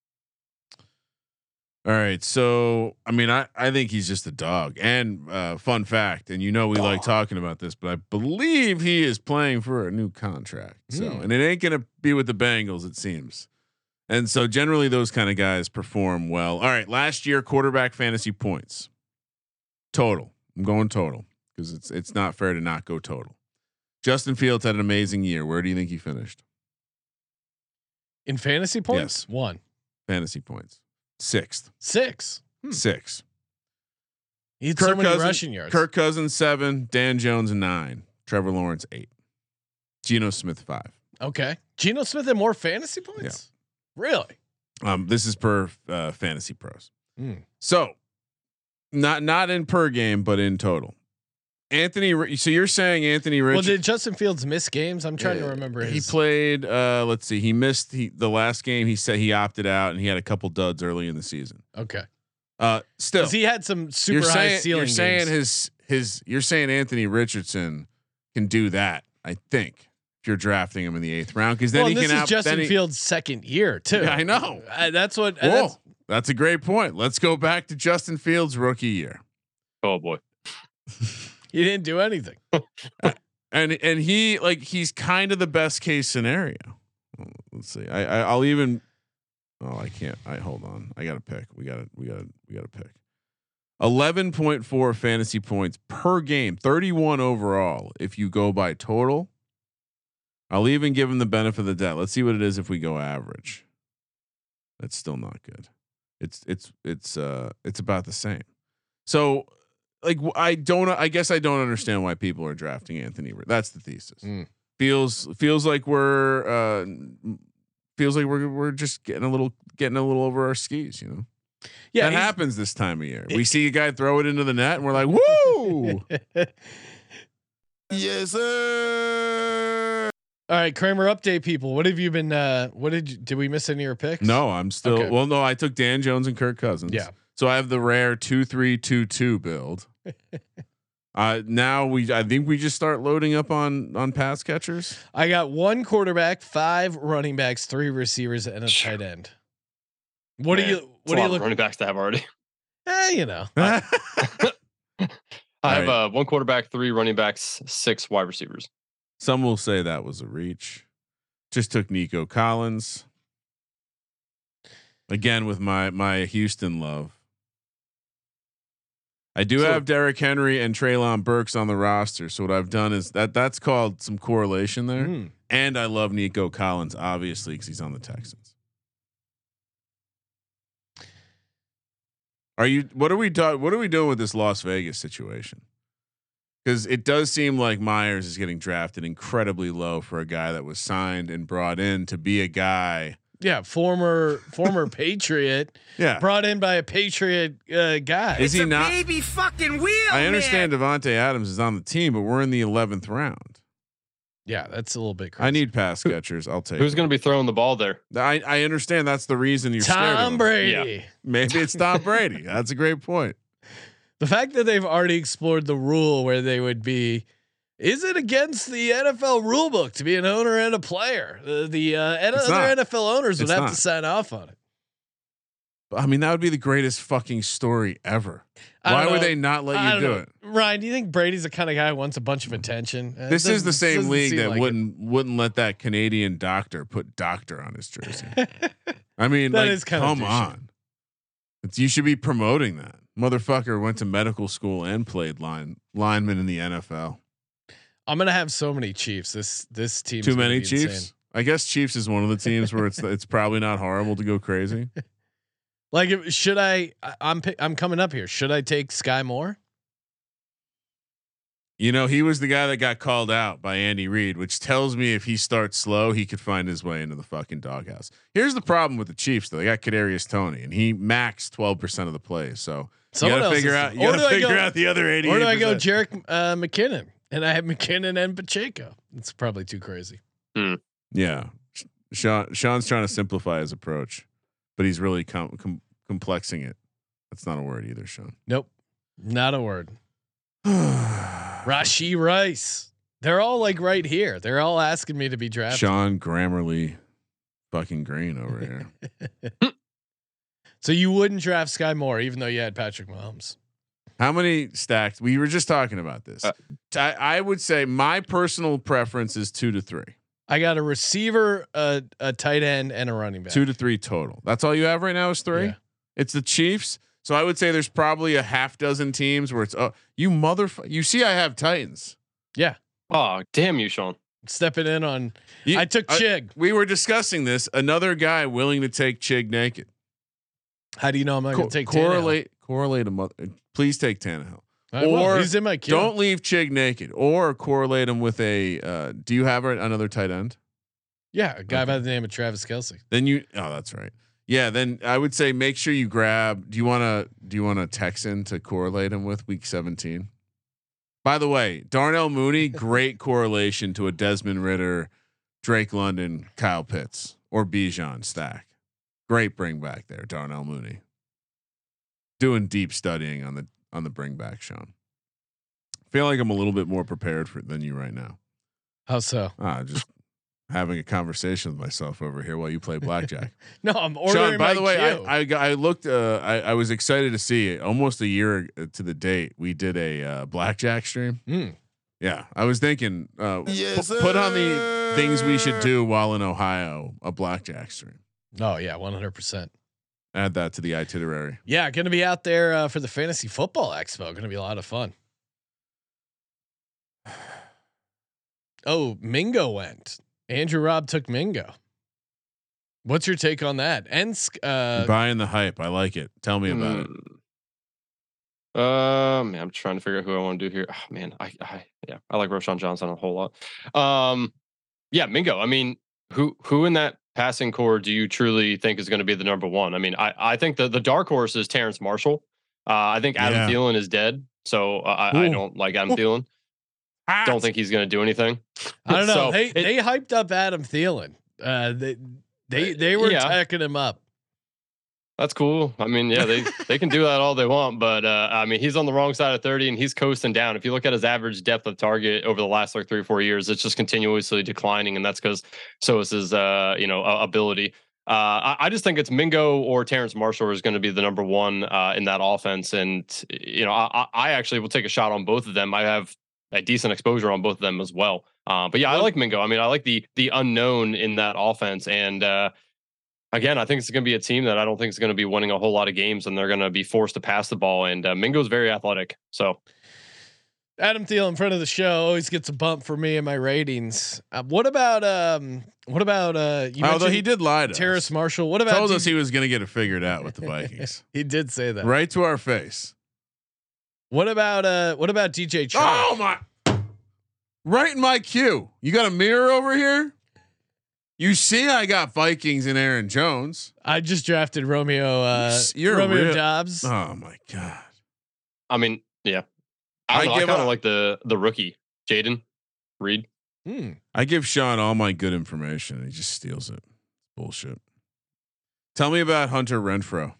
All right, so I mean, I I think he's just a dog. And uh, fun fact, and you know we like talking about this, but I believe he is playing for a new contract. So, Mm. and it ain't gonna be with the Bengals, it seems. And so generally those kind of guys perform well. All right, last year quarterback fantasy points total. I'm going total because it's it's not fair to not go total. Justin Fields had an amazing year. Where do you think he finished? in fantasy points, Yes. one Fantasy points. Sixth. six. Hmm. Six. He had so Kirk many Cousins, rushing yards. Kirk Cousins seven, Dan Jones nine, Trevor Lawrence eight, Geno Smith five. Okay, Geno Smith had more fantasy points. Really? Um, this is per uh, Fantasy Pros. Mm. So, not not in per game, but in total. Anthony, so you're saying Anthony Rich? Well, did Justin Fields miss games? I'm trying uh, to remember. He His. played. Uh, let's see. He missed he, the last game. He said he opted out, and he had a couple duds early in the season. Okay. Uh, still, Because he had some super you're high saying, ceiling. You're saying games. his his. You're saying Anthony Richardson can do that. I think if you're drafting him in the eighth round, because then well, he this can is have Justin he, Fields' second year too. Yeah, I know. Uh, that's what. Whoa, That's, that's a great point. Let's go back to Justin Fields' rookie year. Oh boy. he didn't do anything. and and he like he's kind of the best case scenario. Let's see. I, I I'll even. Oh, I can't. I hold on. I got to pick. We got to. We got to. We got to pick. eleven point four fantasy points per game. thirty-one overall. If you go by total, I'll even give him the benefit of the doubt. Let's see what it is if we go average. That's still not good. It's it's it's uh it's about the same. So. Like I don't, I guess I don't understand why people are drafting Anthony. That's the thesis. Mm. Feels feels like we're uh, feels like we're we're just getting a little getting a little over our skis. You know, Yeah, that happens this time of year. We see a guy throw it into the net, and we're like, "Woo!" Yes, sir. All right, Kramer, update people. What have you been? Uh, what did you, did we miss any of your picks? No, I'm still. Okay. Well, no, I took Dan Jones and Kirk Cousins. Yeah. So I have the rare two three two two build. uh, now we, I think we just start loading up on on pass catchers. I got one quarterback, five running backs, three receivers, and a tight end. What Man, do you? it's What a do lot you of look? running backs to have already? Eh, you know. I have right. uh, one quarterback, three running backs, six wide receivers. Some will say that was a reach. Just took Nico Collins. Again with my my Houston love. I do So- have Derrick Henry and Treylon Burks on the roster. So what I've done is that that's called some correlation there. Mm. And I love Nico Collins, obviously, because he's on the Texans. Are you? What are we do, What are we doing with this Las Vegas situation? Because it does seem like Myers is getting drafted incredibly low for a guy that was signed and brought in to be a guy. Yeah, former former Patriot, Yeah, brought in by a Patriot uh, guy. is he not? Baby fucking wheel. I understand Devontae Adams is on the team, but we're in the eleventh round. Yeah, that's a little bit crazy. I need pass catchers. I'll take. Who's going to be throwing the ball there? I I understand that's the reason you're scared of Tom him. Brady. Yeah. Maybe it's Tom Brady. That's a great point. The fact that they've already explored the rule where they would be, is it against the N F L rule book to be an owner and a player? The, the uh, and other not. N F L owners would It's have not. to sign off on it. I mean, that would be the greatest fucking story ever. I don't Why would know. they not let I you don't do know. it? Ryan, do you think Brady's the kind of guy who wants a bunch of attention? Uh, This is the doesn't- same doesn't league seem that like it. wouldn't wouldn't let that Canadian doctor put doctor on his jersey. I mean, That like, is kinda come douchey. on. It's, you should be promoting that. Motherfucker went to medical school and played line lineman in the N F L. I'm gonna have so many Chiefs. This this team Too many Chiefs. I guess Chiefs is one of the teams where it's it's probably not horrible to go crazy. Like, if, should I? I- I'm pi- I'm coming up here. Should I take Sky Moore? You know, he was the guy that got called out by Andy Reid, which tells me if he starts slow, he could find his way into the fucking doghouse. Here's the problem with the Chiefs, though. They got Kadarius Toney, and he maxed twelve percent of the plays. So Someone you got to else figure is- out. You or got do to I figure go- out the other eighty. Or do I go Jarek uh, McKinnon? And I have McKinnon and Pacheco. It's probably too crazy. Yeah, Sean. Sean's trying to simplify his approach, but he's really com- com- complexing it. That's not a word either, Sean. Nope, not a word. Rashee Rice. They're all like right here. They're all asking me to be drafted. Sean Grammarly, fucking green over here. So you wouldn't draft Sky Moore, even though you had Patrick Mahomes. How many stacked? We were just talking about this. Uh, I, I would say my personal preference is two to three. I got a receiver, a, a tight end, and a running back. Two to three total. That's all you have right now is three. Yeah. It's the Chiefs. So I would say there's probably a half dozen teams where it's oh you motherfucker. You see, I have Titans. Yeah, Oh, damn you, Sean. stepping in on. You- I took I- Chig. we were discussing this. Another guy willing to take Chig naked. How do you know I'm not Co- going to take correlate correlate a mother. Please take Tannehill. Tannehill? or Well, he's in my queue. Don't leave Chig naked, or correlate him with a. Uh, do you have a, another tight end? Yeah, a guy Okay. by the name of Travis Kelce. Then you. Oh, that's right. Yeah. Then I would say make sure you grab. Do you want to? Do you want a Texan to correlate him with week seventeen? By the way, Darnell Mooney, great correlation to a Desmond Ritter, Drake London, Kyle Pitts, or Bijan stack. Great bring back there, Darnell Mooney. Doing deep studying on the on the bring back, Sean. Feel like I'm a little bit more prepared for than you right now. How so? Ah, just having a conversation with myself over here while you play blackjack. No, I'm ordering. Sean, by my the way, queue. I, I got- I looked. Uh, I I was excited to see it. Almost a year to the date, we did a uh, blackjack stream. Mm. Yeah, I was thinking, uh, Yes, pu- put on the things we should do while in Ohio, a blackjack stream. Oh yeah, one hundred percent. Add that to the itinerary. Yeah, going to be out there uh, for the Fantasy Football Expo. Going to be a lot of fun. Oh, Mingo went. Andrew Robb took Mingo. What's your take on that? And uh, Buying the hype, I like it. Tell me about it. it. Um, man, I'm trying to figure out who I want to do here. Oh, man, I, I, yeah, I like Roshan Johnson a whole lot. Um, yeah, Mingo. I mean, who, who in that passing core do you truly think is going to be the number one? I mean, I, I think the the dark horse is Terrence Marshall. Uh, I think Adam Yeah. Thielen is dead, so uh, I, I Ooh. don't like Adam Thielen. Don't think he's going to do anything. I don't know. So they it- they hyped up Adam Thielen. Uh, they they they were Yeah. attacking him up. That's cool. I mean, yeah, they they can do that all they want, but uh, I mean, he's on the wrong side of thirty and he's coasting down. If you look at his average depth of target over the last like three or four years, it's just continuously declining, and that's because so is his uh, you know uh, ability. Uh, I, I just think it's Mingo or Terrence Marshall is going to be the number one uh, in that offense, and you know, I, I actually will take a shot on both of them. I have a decent exposure on both of them as well. Uh, but yeah, I like Mingo. I mean, I like the the unknown in that offense, and uh, again, I think it's going to be a team that I don't think is going to be winning a whole lot of games, and they're going to be forced to pass the ball. And uh, Mingo's very athletic, so Adam Thielen in front of the show always gets a bump for me in my ratings. Uh, what about um? What about uh? You Although he mentioned did lie to Terrace us. Marshall. What about Told D- us he was going to get it figured out with the Vikings. he did say that. Right to our face. What about uh? What about D J Chark? Oh my! Right in my queue. You got a mirror over here. You see, I got Vikings and Aaron Jones. I just drafted Romeo. Uh, You're Romeo real- Dobbs. Oh my god! I mean, yeah, I, I don't know, I give kind of up. like the the rookie Jaden Reed. Hmm. I give Sean all my good information and he just steals it. Bullshit. Tell me about Hunter Renfrow.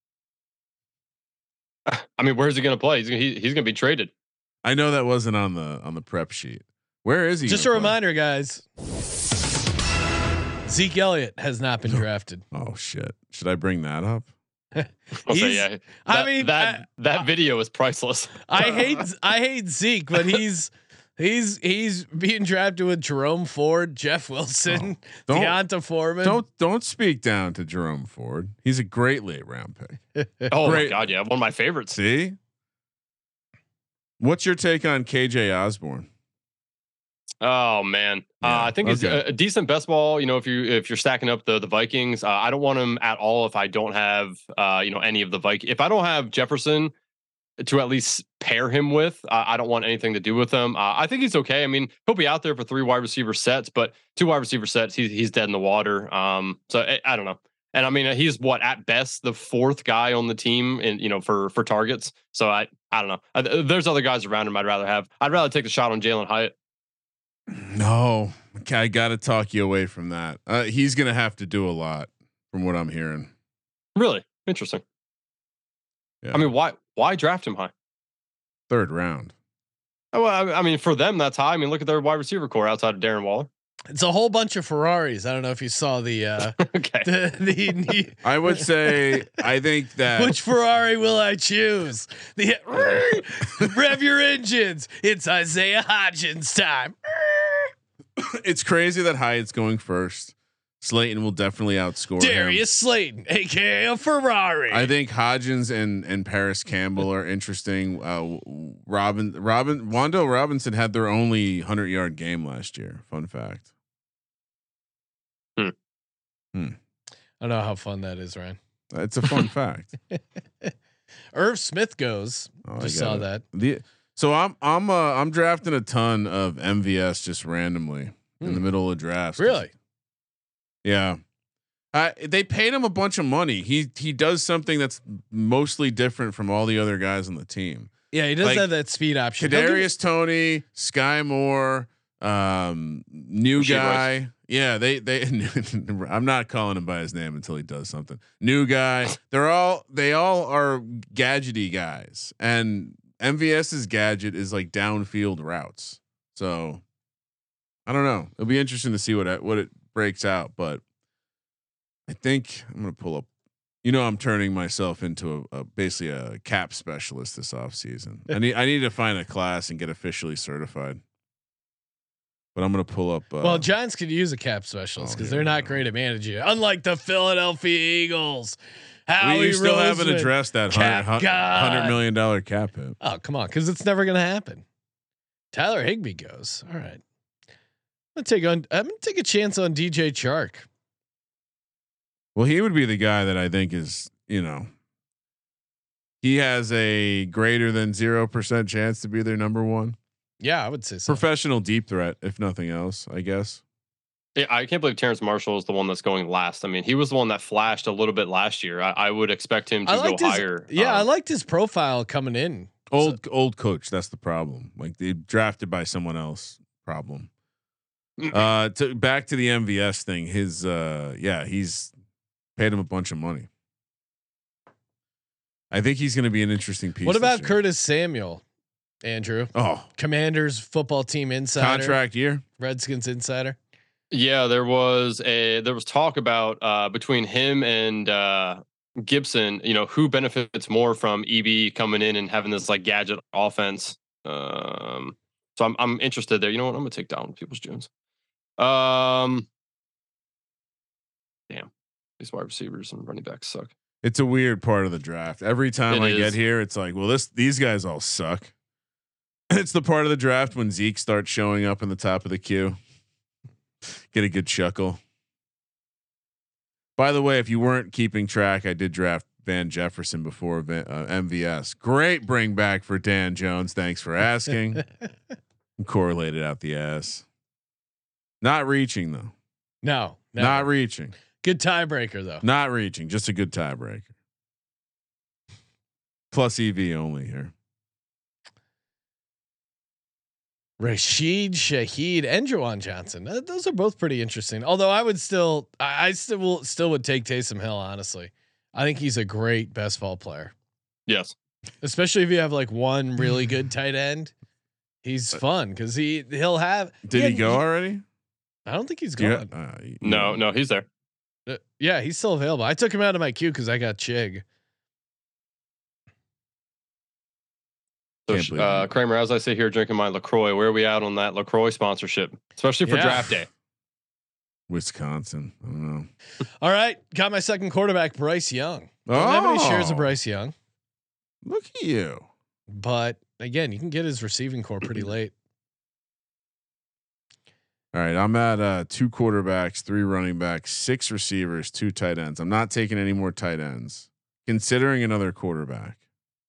I mean, where's he going to play? He's he, he's going to be traded. I know that wasn't on the on the prep sheet. Where is he? Just a play? reminder, guys. Zeke Elliott has not been drafted. Oh shit! Should I bring that up? I'll say, yeah. That, I mean, that I, that I, video is priceless. I hate I hate Zeke, but he's he's he's being drafted with Jerome Ford, Jeff Wilson, oh, Deonta Foreman. Don't don't speak down to Jerome Ford. He's a great late round pick. Oh great. my god, yeah, one of my favorites. See, what's your take on K J Osborne? Oh man, Yeah, uh, I think he's okay. a, a decent best ball. You know, if you if you're stacking up the the Vikings, uh, I don't want him at all. If I don't have, uh, you know, any of the Vikings, if I don't have Jefferson to at least pair him with, uh, I don't want anything to do with him. Uh, I think he's okay. I mean, he'll be out there for three wide receiver sets, but two wide receiver sets, he's he's dead in the water. Um, so I, I don't know. And I mean, he's what at best the fourth guy on the team, in you know, for for targets. So I I don't know. I, there's other guys around him I'd rather have. I'd rather take the shot on Jalen Hyatt. No, I got to talk you away from that. Uh, he's going to have to do a lot from what I'm hearing. Really interesting. Yeah. I mean, why why draft him high? Third round. Oh, well, I, I mean, for them, that's high. I mean, look at their wide receiver core outside of Darren Waller. It's a whole bunch of Ferraris. I don't know if you saw the uh, okay. the, the, the I would say I think that which Ferrari will I choose? The rev your engines. It's Isaiah Hodgins time. it's crazy that Hyatt's going first. Slayton will definitely outscore Darius him. Slayton, aka a Ferrari. I think Hodgins and and Paris Campbell are interesting. Uh, Robin Robin Wando Robinson had their only hundred yard game last year. Fun fact. Hmm. Hmm. I don't know how fun that is, Ryan. It's a fun fact. Irv Smith goes. Oh, Just I saw got it. that. The so I'm I'm uh, I'm drafting a ton of M V S just randomly in the Hmm. middle of drafts. Really? Yeah. Uh, they paid him a bunch of money. He he does something that's mostly different from all the other guys on the team. Yeah, he does Like, have that speed option. He'll give- Kadarius Tony, Sky Moore, um, new Rasheed guy. Rice. Yeah, they they. I'm not calling him by his name until he does something. New guy. They're all they all are gadgety guys, and MVS's gadget is like downfield routes. So I don't know. It'll be interesting to see what it, what it breaks out, but I think I'm gonna pull up. You know, I'm turning myself into a, a basically a cap specialist this offseason. I need I need to find a class and get officially certified. But I'm gonna pull up. Uh, well, Giants could use a cap specialist because Oh, they're here we not go. great at managing it. Unlike the Philadelphia Eagles. Howie we still haven't Roseman. addressed that Cap hundred God. hundred million dollar cap hit. Oh, come on, because it's never going to happen. Tyler Higbee goes. All right. I'm gonna take on. I'm gonna take a chance on D J Chark. Well, he would be the guy that I think is, you know, he has a greater than zero percent chance to be their number one Yeah, I would say so. professional deep threat, if nothing else. I guess. Yeah, I can't believe Terrence Marshall is the one that's going last. I mean, he was the one that flashed a little bit last year. I, I would expect him to I go liked his, higher. Yeah, I Um, liked his profile coming in. Old old coach. That's the problem. Like they drafted by someone else. Problem. Uh, to back to the M V S thing. His uh, yeah, he's paid him a bunch of money. I think he's going to be an interesting piece. What this about year. Curtis Samuel, Andrew? Oh, Commanders football team insider, contract year. Redskins insider. Yeah, there was a there was talk about uh, between him and uh, Gibson. You know, who benefits more from E B coming in and having this like gadget offense. Um, so I'm I'm interested there. You know what? I'm gonna take down Peoples Jones. Um, damn, these wide receivers and running backs suck. It's a weird part of the draft. Every time It I is. get here, it's like, well, this these guys all suck. It's the part of the draft when Zeke starts showing up in the top of the queue. Get a good chuckle. By the way, if you weren't keeping track, I did draft Van Jefferson before uh, M V S. Great bring back for Dan Jones. Thanks for asking. Correlated out the ass. Not reaching though. No, no. Not reaching. Good tiebreaker though. Not reaching. Just a good tiebreaker. Plus E V only here. Rashid Shaheed and Juwan Johnson. Uh, those are both pretty interesting. Although I would still, I, I still will, still would take Taysom Hill. Honestly, I think he's a great best ball player. Yes, especially if you have like one really good tight end. He's fun because he he'll have. Did he, he go already? I don't think he's gone. Yeah, uh, no, no, he's there. Uh, yeah, he's still available. I took him out of my queue because I got Chig. So, uh, Kramer, as I sit here drinking my LaCroix, where are we at on that LaCroix sponsorship, especially for yeah. draft day? Wisconsin. I don't know. All right, got my second quarterback, Bryce Young. Don't oh, have any shares of Bryce Young. Look at you. But again, you can get his receiving core pretty late. All right, I'm at uh, two quarterbacks, three running backs, six receivers, two tight ends. I'm not taking any more tight ends. Considering another quarterback.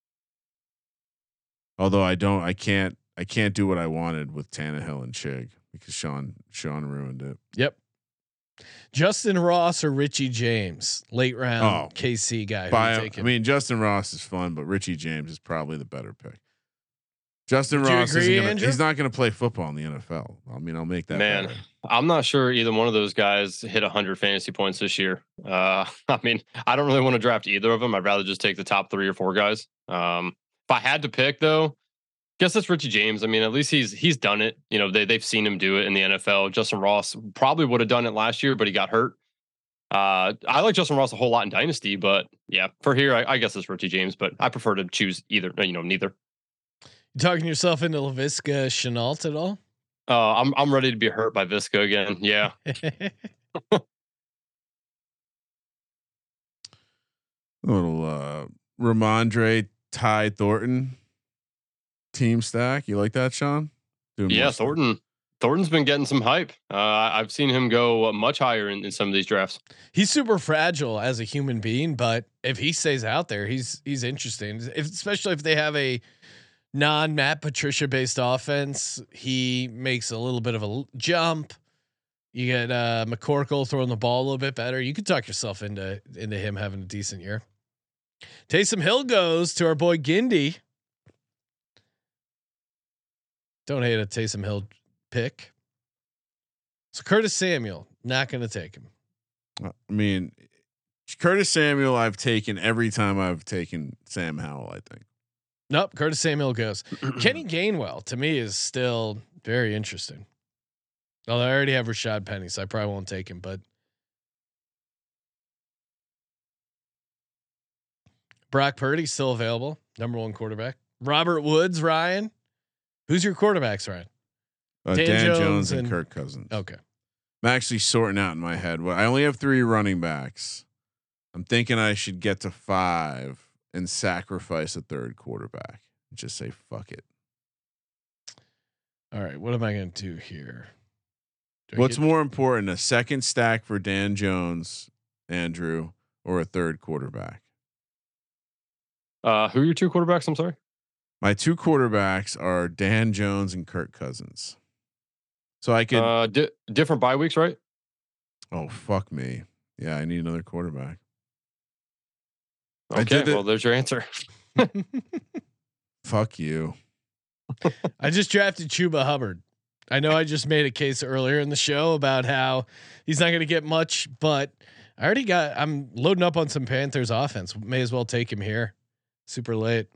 Although I don't, I can't, I can't do what I wanted with Tannehill and Chig because Sean, Sean ruined it. Yep. Justin Ross or Richie James, late round oh, K C guy. By, I mean, Justin Ross is fun, but Richie James is probably the better pick. Justin Would Ross, agree, gonna, he's not going to play football in the N F L. I mean, I'll make that. Man, better. I'm not sure either one of those guys hit one hundred fantasy points this year. Uh, I mean, I don't really want to draft either of them. I'd rather just take the top three or four guys. Um, if I had to pick, though, guess that's Richie James. I mean, at least he's he's done it. You know, they they've seen him do it in the N F L. Justin Ross probably would have done it last year, but he got hurt. Uh, I like Justin Ross a whole lot in Dynasty, but yeah, for here, I, I guess it's Richie James. But I prefer to choose either. You know, neither. You talking yourself into Laviska Shenault at all? Uh, I'm I'm ready to be hurt by Visca again. Yeah. A little uh, Ramondre, Ty Thornton team stack. You like that, Sean? Doing yeah, Thornton. Stuff. Thornton's been getting some hype. Uh, I've seen him go uh, much higher in, in some of these drafts. He's super fragile as a human being, but if he stays out there, he's he's interesting. If, especially if they have a non Matt Patricia based offense, he makes a little bit of a jump. You get uh, McCorkle throwing the ball a little bit better. You could talk yourself into into him having a decent year. Taysom Hill goes to our boy Gindy. Don't hate a Taysom Hill pick. So Curtis Samuel, not going to take him. I mean, Curtis Samuel, I've taken every time I've taken Sam Howell, I think. Nope. Curtis Samuel goes. Kenny Gainwell to me is still very interesting. Although I already have Rashad Penny, so I probably won't take him, but Brock Purdy still available. Number one quarterback. Robert Woods, Ryan. Who's your quarterbacks, Ryan? Uh, Dan, Dan Jones, Jones and, and Kirk Cousins. Okay. I'm actually sorting out in my head. Well, I only have three running backs. I'm thinking I should get to five and sacrifice a third quarterback. Just say fuck it. All right. What am I going to do here? Do What's more important, a second stack for Dan Jones, Andrew, or a third quarterback? Uh, who are your two quarterbacks? I'm sorry. My two quarterbacks are Dan Jones and Kirk Cousins. So I could uh, di- different bye weeks, right? Oh fuck me! Yeah, I need another quarterback. Okay, well, there's your answer. Fuck you. I just drafted Chuba Hubbard. I know I just made a case earlier in the show about how he's not going to get much, but I already got. I'm loading up on some Panthers offense. May as well take him here. Super late.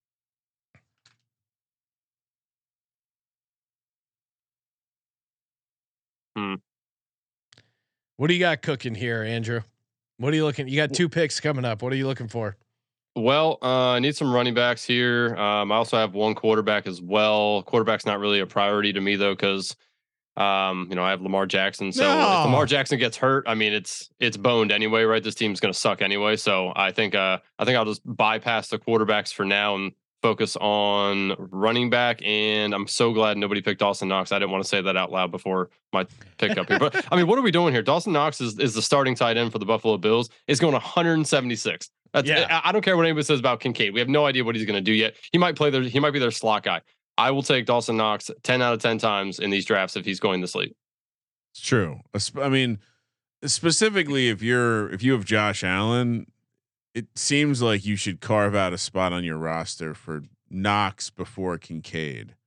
Hmm. What do you got cooking here, Andrew? What are you looking? You got two picks coming up. What are you looking for? Well, uh, I need some running backs here. Um, I also have one quarterback as well. Quarterback's not really a priority to me though, because um, you know I have Lamar Jackson. So no. if Lamar Jackson gets hurt, I mean it's it's boned anyway, right? This team's going to suck anyway. So I think uh, I think I'll just bypass the quarterbacks for now and focus on running back. And I'm so glad nobody picked Dawson Knox. I didn't want to say that out loud before my pickup here. But I mean, what are we doing here? Dawson Knox is, is the starting tight end for the Buffalo Bills. It's going one seventy-six. That's, yeah. I, I don't care what anybody says about Kincaid. We have no idea what he's going to do yet. He might play their, he might be their slot guy. I will take Dawson Knox ten out of ten times in these drafts if he's going this late. It's true. I mean, specifically if you're, if you have Josh Allen, it seems like you should carve out a spot on your roster for Knox before Kincaid.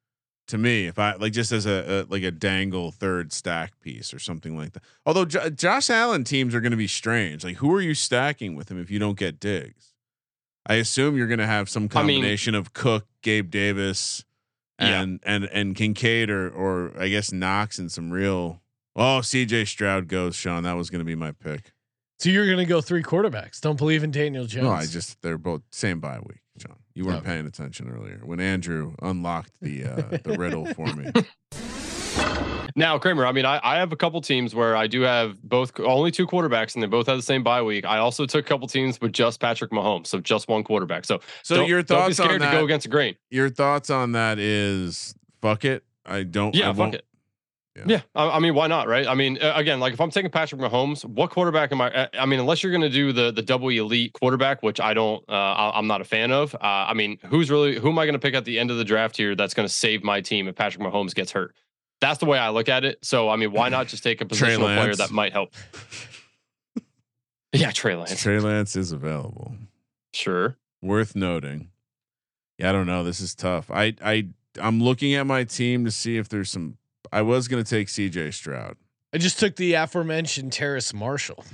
to me. If I like just as a, a like a dangle third stack piece or something like that. Although J- Josh Allen teams are going to be strange. Like, who are you stacking with him if you don't get Diggs? I assume you're going to have some combination I mean, of Cook, Gabe Davis, and yeah. and and Kincaid, or or I guess Knox and some real. Oh, C J Stroud goes, Sean. That was going to be my pick. So you're going to go three quarterbacks. Don't believe in Daniel Jones. No, I just they're both same bye week, John. You weren't okay. paying attention earlier when Andrew unlocked the uh, the riddle for me. Now, Kramer, I mean, I, I have a couple teams where I do have both only two quarterbacks, and they both have the same bye week. I also took a couple teams with just Patrick Mahomes, so just one quarterback. So, so your thoughts don't be scared on that, to go against the grain. Your thoughts on that is fuck it. I don't. Yeah, I fuck it. Yeah, yeah I, I mean, why not, right? I mean, uh, again, like if I'm taking Patrick Mahomes, what quarterback am I? Uh, I mean, unless you're going to do the the double elite quarterback, which I don't, uh, I, I'm not a fan of. Uh, I mean, who's really who am I going to pick at the end of the draft here that's going to save my team if Patrick Mahomes gets hurt? That's the way I look at it. So, I mean, why not just take a positional player that might help? Yeah, Trey Lance. Trey Lance is available. Sure. Worth noting. Yeah, I don't know. This is tough. I I I'm looking at my team to see if there's some. I was going to take C J Stroud. I just took the aforementioned Terrace Marshall.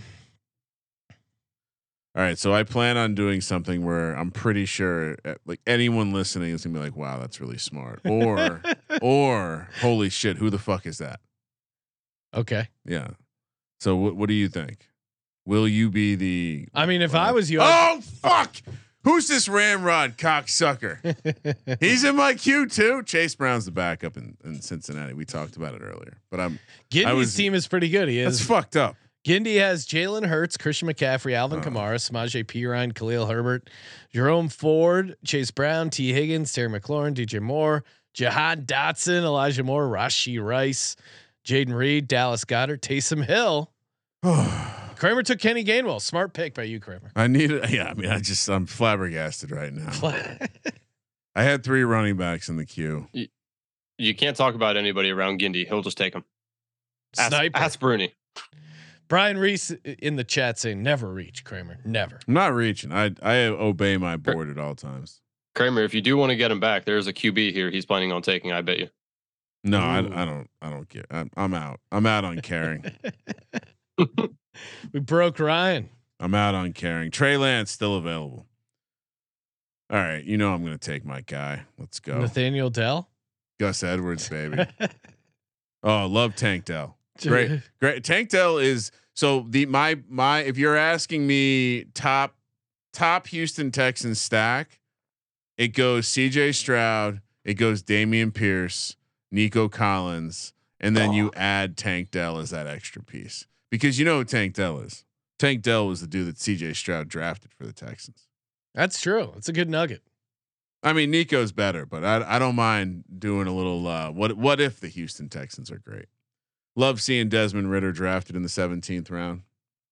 All right, so I plan on doing something where I'm pretty sure, like anyone listening is gonna be like, "Wow, that's really smart," or, or "Holy shit, who the fuck is that?" Okay. Yeah. So what what do you think? Will you be the? I mean, if uh, I was you, oh fuck. Who's this Ramrod cocksucker? He's in my queue too. Chase Brown's the backup in, in Cincinnati. We talked about it earlier, but I'm. Gindy's team is pretty good. He is. That's fucked up. Gindy has Jalen Hurts, Christian McCaffrey, Alvin uh, Kamara, Samaje Perine, Khalil Herbert, Jerome Ford, Chase Brown, T. Higgins, Terry McLaurin, D J Moore, Jahan Dotson, Elijah Moore, Rashee Rice, Jaden Reed, Dallas Goedert, Taysom Hill. Kramer took Kenny Gainwell. Smart pick by you, Kramer. I need it. Yeah, I mean, I just I'm flabbergasted right now. I had three running backs in the queue. You, you can't talk about anybody around Gindy. He'll just take them. Sniper. Ask, ask Bruni. Brian Reese in the chat saying never reach, Kramer. Never. I'm not reaching. I I obey my board at all times. Kramer, if you do want to get him back, there's a Q B here he's planning on taking. I bet you. No, I, I don't. I don't care. I'm, I'm out. I'm out on caring. We broke Ryan. I'm out on caring. Trey Lance still available. All right, you know I'm going to take my guy. Let's go. Nathaniel Dell. Gus Edwards, baby. Oh, love Tank Dell. Great, great. Tank Dell is so the my my. If you're asking me top top Houston Texans stack, it goes C J Stroud, it goes Dameon Pierce, Nico Collins, and then oh. you add Tank Dell as that extra piece because you know who Tank Dell is. Tank Dell was the dude that C J Stroud drafted for the Texans. That's true. It's a good nugget. I mean, Nico's better, but I I don't mind doing a little. Uh, what what if the Houston Texans are great? Love seeing Desmond Ridder drafted in the seventeenth round.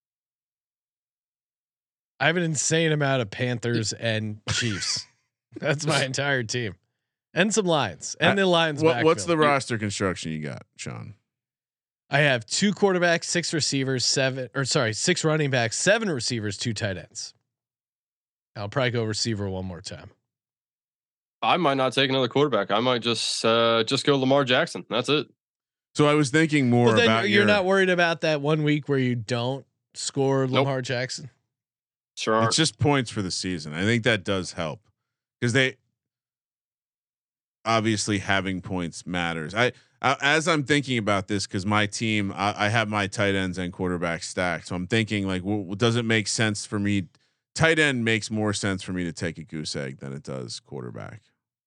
I have an insane amount of Panthers and Chiefs. That's my entire team, and some Lions, and the Lions. What, what's the roster construction you got, Sean? I have two quarterbacks, six receivers, seven or sorry, six running backs, seven receivers, two tight ends. I'll probably go receiver one more time. I might not take another quarterback. I might just uh, just go Lamar Jackson. That's it. So I was thinking more well, about. You're your, not worried about that one week where you don't score nope. Lamar Jackson. Sure, it's just points for the season. I think that does help because they obviously having points matters. I, I as I'm thinking about this because my team, I, I have my tight ends and quarterback stacked. So I'm thinking like, well, does it make sense for me? Tight end makes more sense for me to take a goose egg than it does quarterback.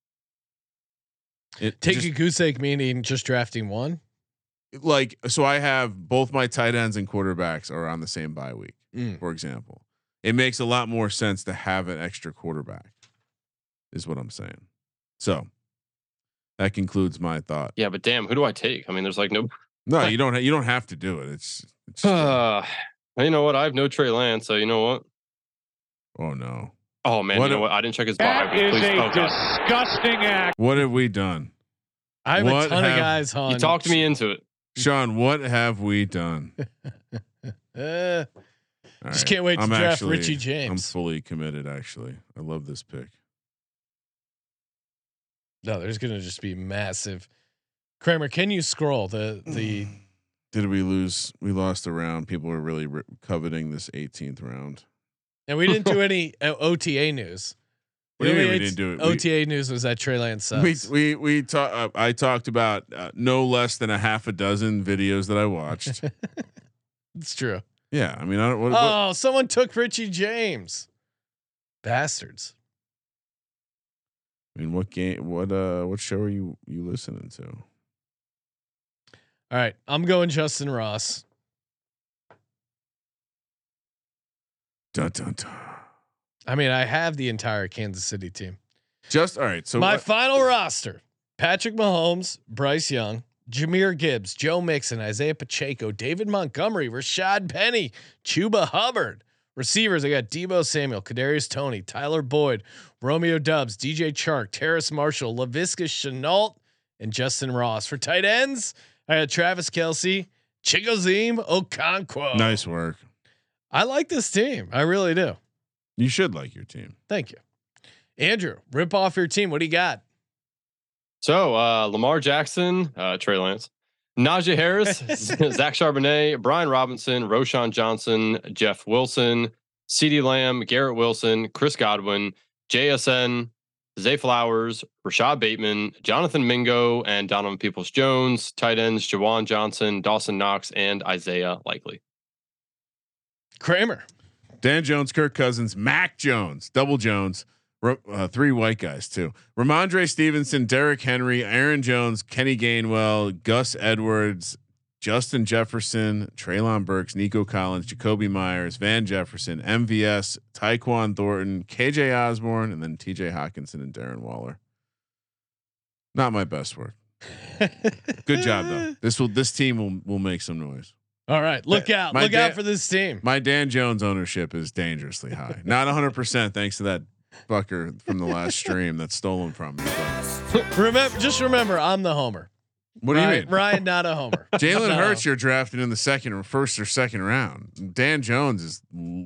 It take just, a goose egg meaning just drafting one. Like, so I have both my tight ends and quarterbacks are on the same bye week, mm. for example. It makes a lot more sense to have an extra quarterback, is what I'm saying. So that concludes my thought. Yeah, but damn, who do I take? I mean, there's like no. No, you don't. You don't have to do it. It's. it's uh, you know what? I have no Trey Lance, so you know what? Oh no. Oh man, what you know what? I didn't check his That bio. is Please. a Oh, disgusting act. What have we done? I have what a ton have, of guys on. You talked me into it, Sean. What have we done? uh, All just right. can't wait to I'm draft actually, Richie James. I'm fully committed. Actually, I love this pick. No, there's going to just be massive. Kramer, can you scroll the the? Did we lose? We lost a round. People are really re- coveting this eighteenth round. And we didn't do any uh, O T A news. What do you mean we didn't do it? O T A we, news was that Trey Lance sucks. We we we talk, uh, I talked about uh, no less than a half a dozen videos that I watched. It's true. Yeah, I mean, I don't. What, oh, what? someone took Richie James. Bastards. I mean, what game? What uh? What show are you you listening to? All right, I'm going Justin Ross. Dun dun dun. I mean, I have the entire Kansas City team. Just all right. So my what? final roster: Patrick Mahomes, Bryce Young, Jahmyr Gibbs, Joe Mixon, Isaiah Pacheco, David Montgomery, Rashad Penny, Chuba Hubbard. Receivers: I got Deebo Samuel, Kadarius Toney, Tyler Boyd, Romeo Doubs, D J Chark, Terrace Marshall, Laviska Shenault, and Justin Ross. For tight ends, I got Travis Kelce, Chigozie Okonkwo. Nice work. I like this team. I really do. You should like your team. Thank you, Andrew. Rip off your team. What do you got? So uh, Lamar Jackson, uh, Trey Lance, Najee Harris, Zach Charbonnet, Brian Robinson, Roshan Johnson, Jeff Wilson, CeeDee Lamb, Garrett Wilson, Chris Godwin, J S N, Zay Flowers, Rashad Bateman, Jonathan Mingo, and Donovan Peoples-Jones. Tight ends: Jawan Johnson, Dawson Knox, and Isaiah Likely. Kramer. Dan Jones, Kirk Cousins, Mac Jones, double Jones, uh, three white guys too. Ramondre Stevenson, Derrick Henry, Aaron Jones, Kenny Gainwell, Gus Edwards, Justin Jefferson, Treylon Burks, Nico Collins, Jacoby Myers, Van Jefferson, M V S, Tyquan Thornton, K J Osborne, and then T J Hawkinson and Darren Waller. Not my best work. Good job though. This will this team will will make some noise. All right, look out! My look Dan, out for this team. My Dan Jones ownership is dangerously high. Not one hundred percent thanks to that fucker from the last stream that's stolen from me. But. Remember, just remember, I'm the homer. What Ryan, do you mean, Ryan? Not a homer. Jalen no. Hurts, you're drafted in the second or first or second round. Dan Jones is,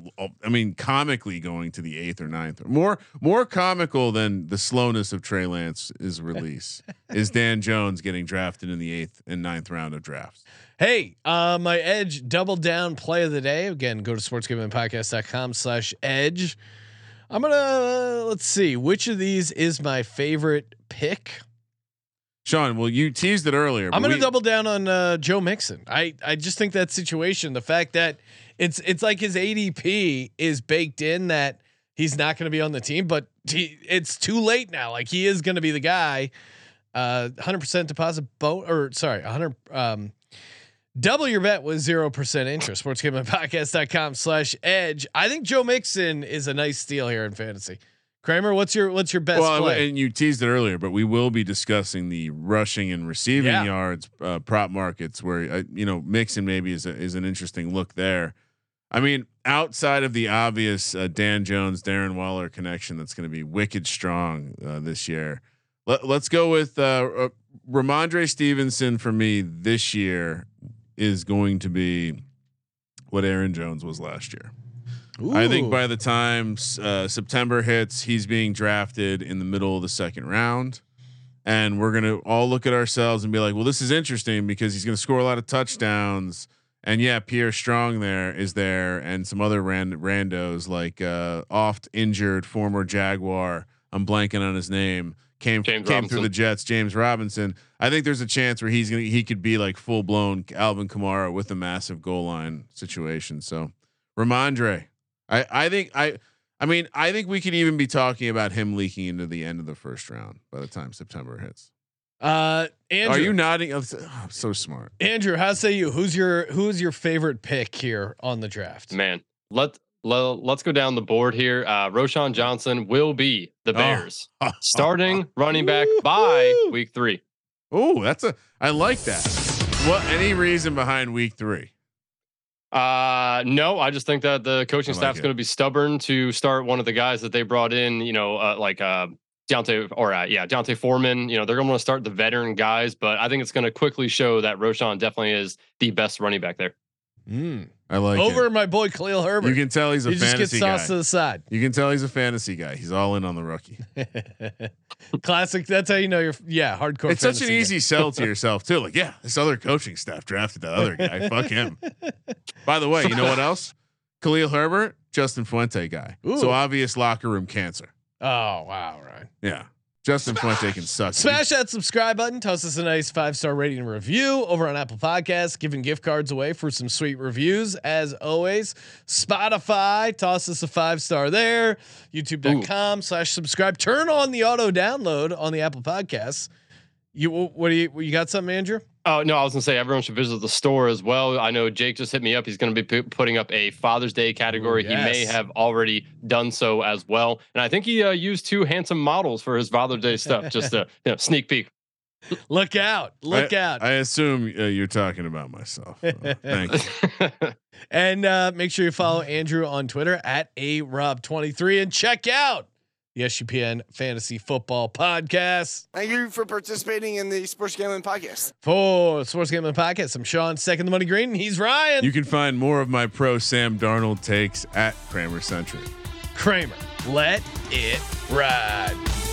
I mean, comically going to the eighth or ninth. More more comical than the slowness of Trey Lance's release is Dan Jones getting drafted in the eighth and ninth round of drafts. Hey, uh, my edge double down play of the day. Again, go to sports gambling podcast dot com slash edge. I'm gonna uh, let's see which of these is my favorite pick. Sean, well, you teased it earlier. I'm gonna we, double down on uh, Joe Mixon. I I just think that situation, the fact that it's it's like his A D P is baked in that he's not going to be on the team, but he, it's too late now. Like he is going to be the guy. Uh, one hundred percent deposit boat or sorry, one hundred. Um, double your bet with zero percent interest. sports gambling podcast dot com slash edge. I think Joe Mixon is a nice steal here in fantasy. Kramer, what's your what's your best well, play? And you teased it earlier, but we will be discussing the rushing and receiving yeah. yards uh, prop markets, where uh, you know Mixon maybe is a, is an interesting look there. I mean, outside of the obvious uh, Dan Jones, Darren Waller connection, that's going to be wicked strong uh, this year. Let, let's go with uh, uh, Ramondre Stevenson for me this year is going to be what Aaron Jones was last year. Ooh. I think by the time uh, September hits, he's being drafted in the middle of the second round, and we're gonna all look at ourselves and be like, "Well, this is interesting because he's going to score a lot of touchdowns." And yeah, Pierre Strong there is there, and some other rand- randos like uh, oft injured former Jaguar. I'm blanking on his name. Came James came Robinson. through the Jets. James Robinson. I think there's a chance where he's gonna he could be like full blown Alvin Kamara with a massive goal line situation. So Ramondre. I, I think I I mean I think we could even be talking about him leaking into the end of the first round by the time September hits. Uh, Andrew, are you nodding? I'm so, I'm so smart. Andrew, how say you? Who's your who's your favorite pick here on the draft? Man, let, let let's go down the board here. Uh, Roshan Johnson will be the Bears oh. starting running back by week three. Oh, that's a I like that. What any reason behind week three? Uh, no, I just think that the coaching like staff's it. going to be stubborn to start one of the guys that they brought in, you know, uh, like, uh, Deontay or uh, yeah, Deontay Foreman, you know, they're going to want to start the veteran guys, but I think it's going to quickly show that Roshan definitely is the best running back there. Mm. I like over it. my boy Khalil Herbert. You can tell he's a he fantasy just gets tossed guy. to the side. You can tell he's a fantasy guy. He's all in on the rookie. Classic. That's how you know you're. Yeah, hardcore. It's such an fantasy easy guy. sell to yourself too. Like, yeah, this other coaching staff drafted that other guy. Fuck him. By the way, you know what else? Khalil Herbert, Justin Fuente guy. Ooh. So obvious locker room cancer. Oh wow, Ryan. Yeah. Justin Fuente can suck. Smash that subscribe button. Toss us a nice five star rating and review over on Apple Podcasts. Giving gift cards away for some sweet reviews as always. Spotify, toss us a five star there. YouTube dot com slash subscribe. Turn on the auto download on the Apple Podcasts. You what do you you got something, Andrew? Oh no, I was gonna say everyone should visit the store as well. I know Jake just hit me up. He's gonna be p- putting up a Father's Day category. Ooh, He may yes. have already done so as well. And I think he uh, used two handsome models for his Father's Day stuff. Just a you know, sneak peek. Look out! Look I, out! I assume uh, you're talking about myself. Uh, thank you. And uh, make sure you follow Andrew on Twitter at a rob twenty-three and check out the S G P N Fantasy Football Podcast. Thank you for participating in the Sports Gambling Podcast. For Sports Gambling Podcast, I'm Sean, second the money green, and he's Ryan. You can find more of my pro Sam Darnold takes at Kramer Century. Kramer, let it ride.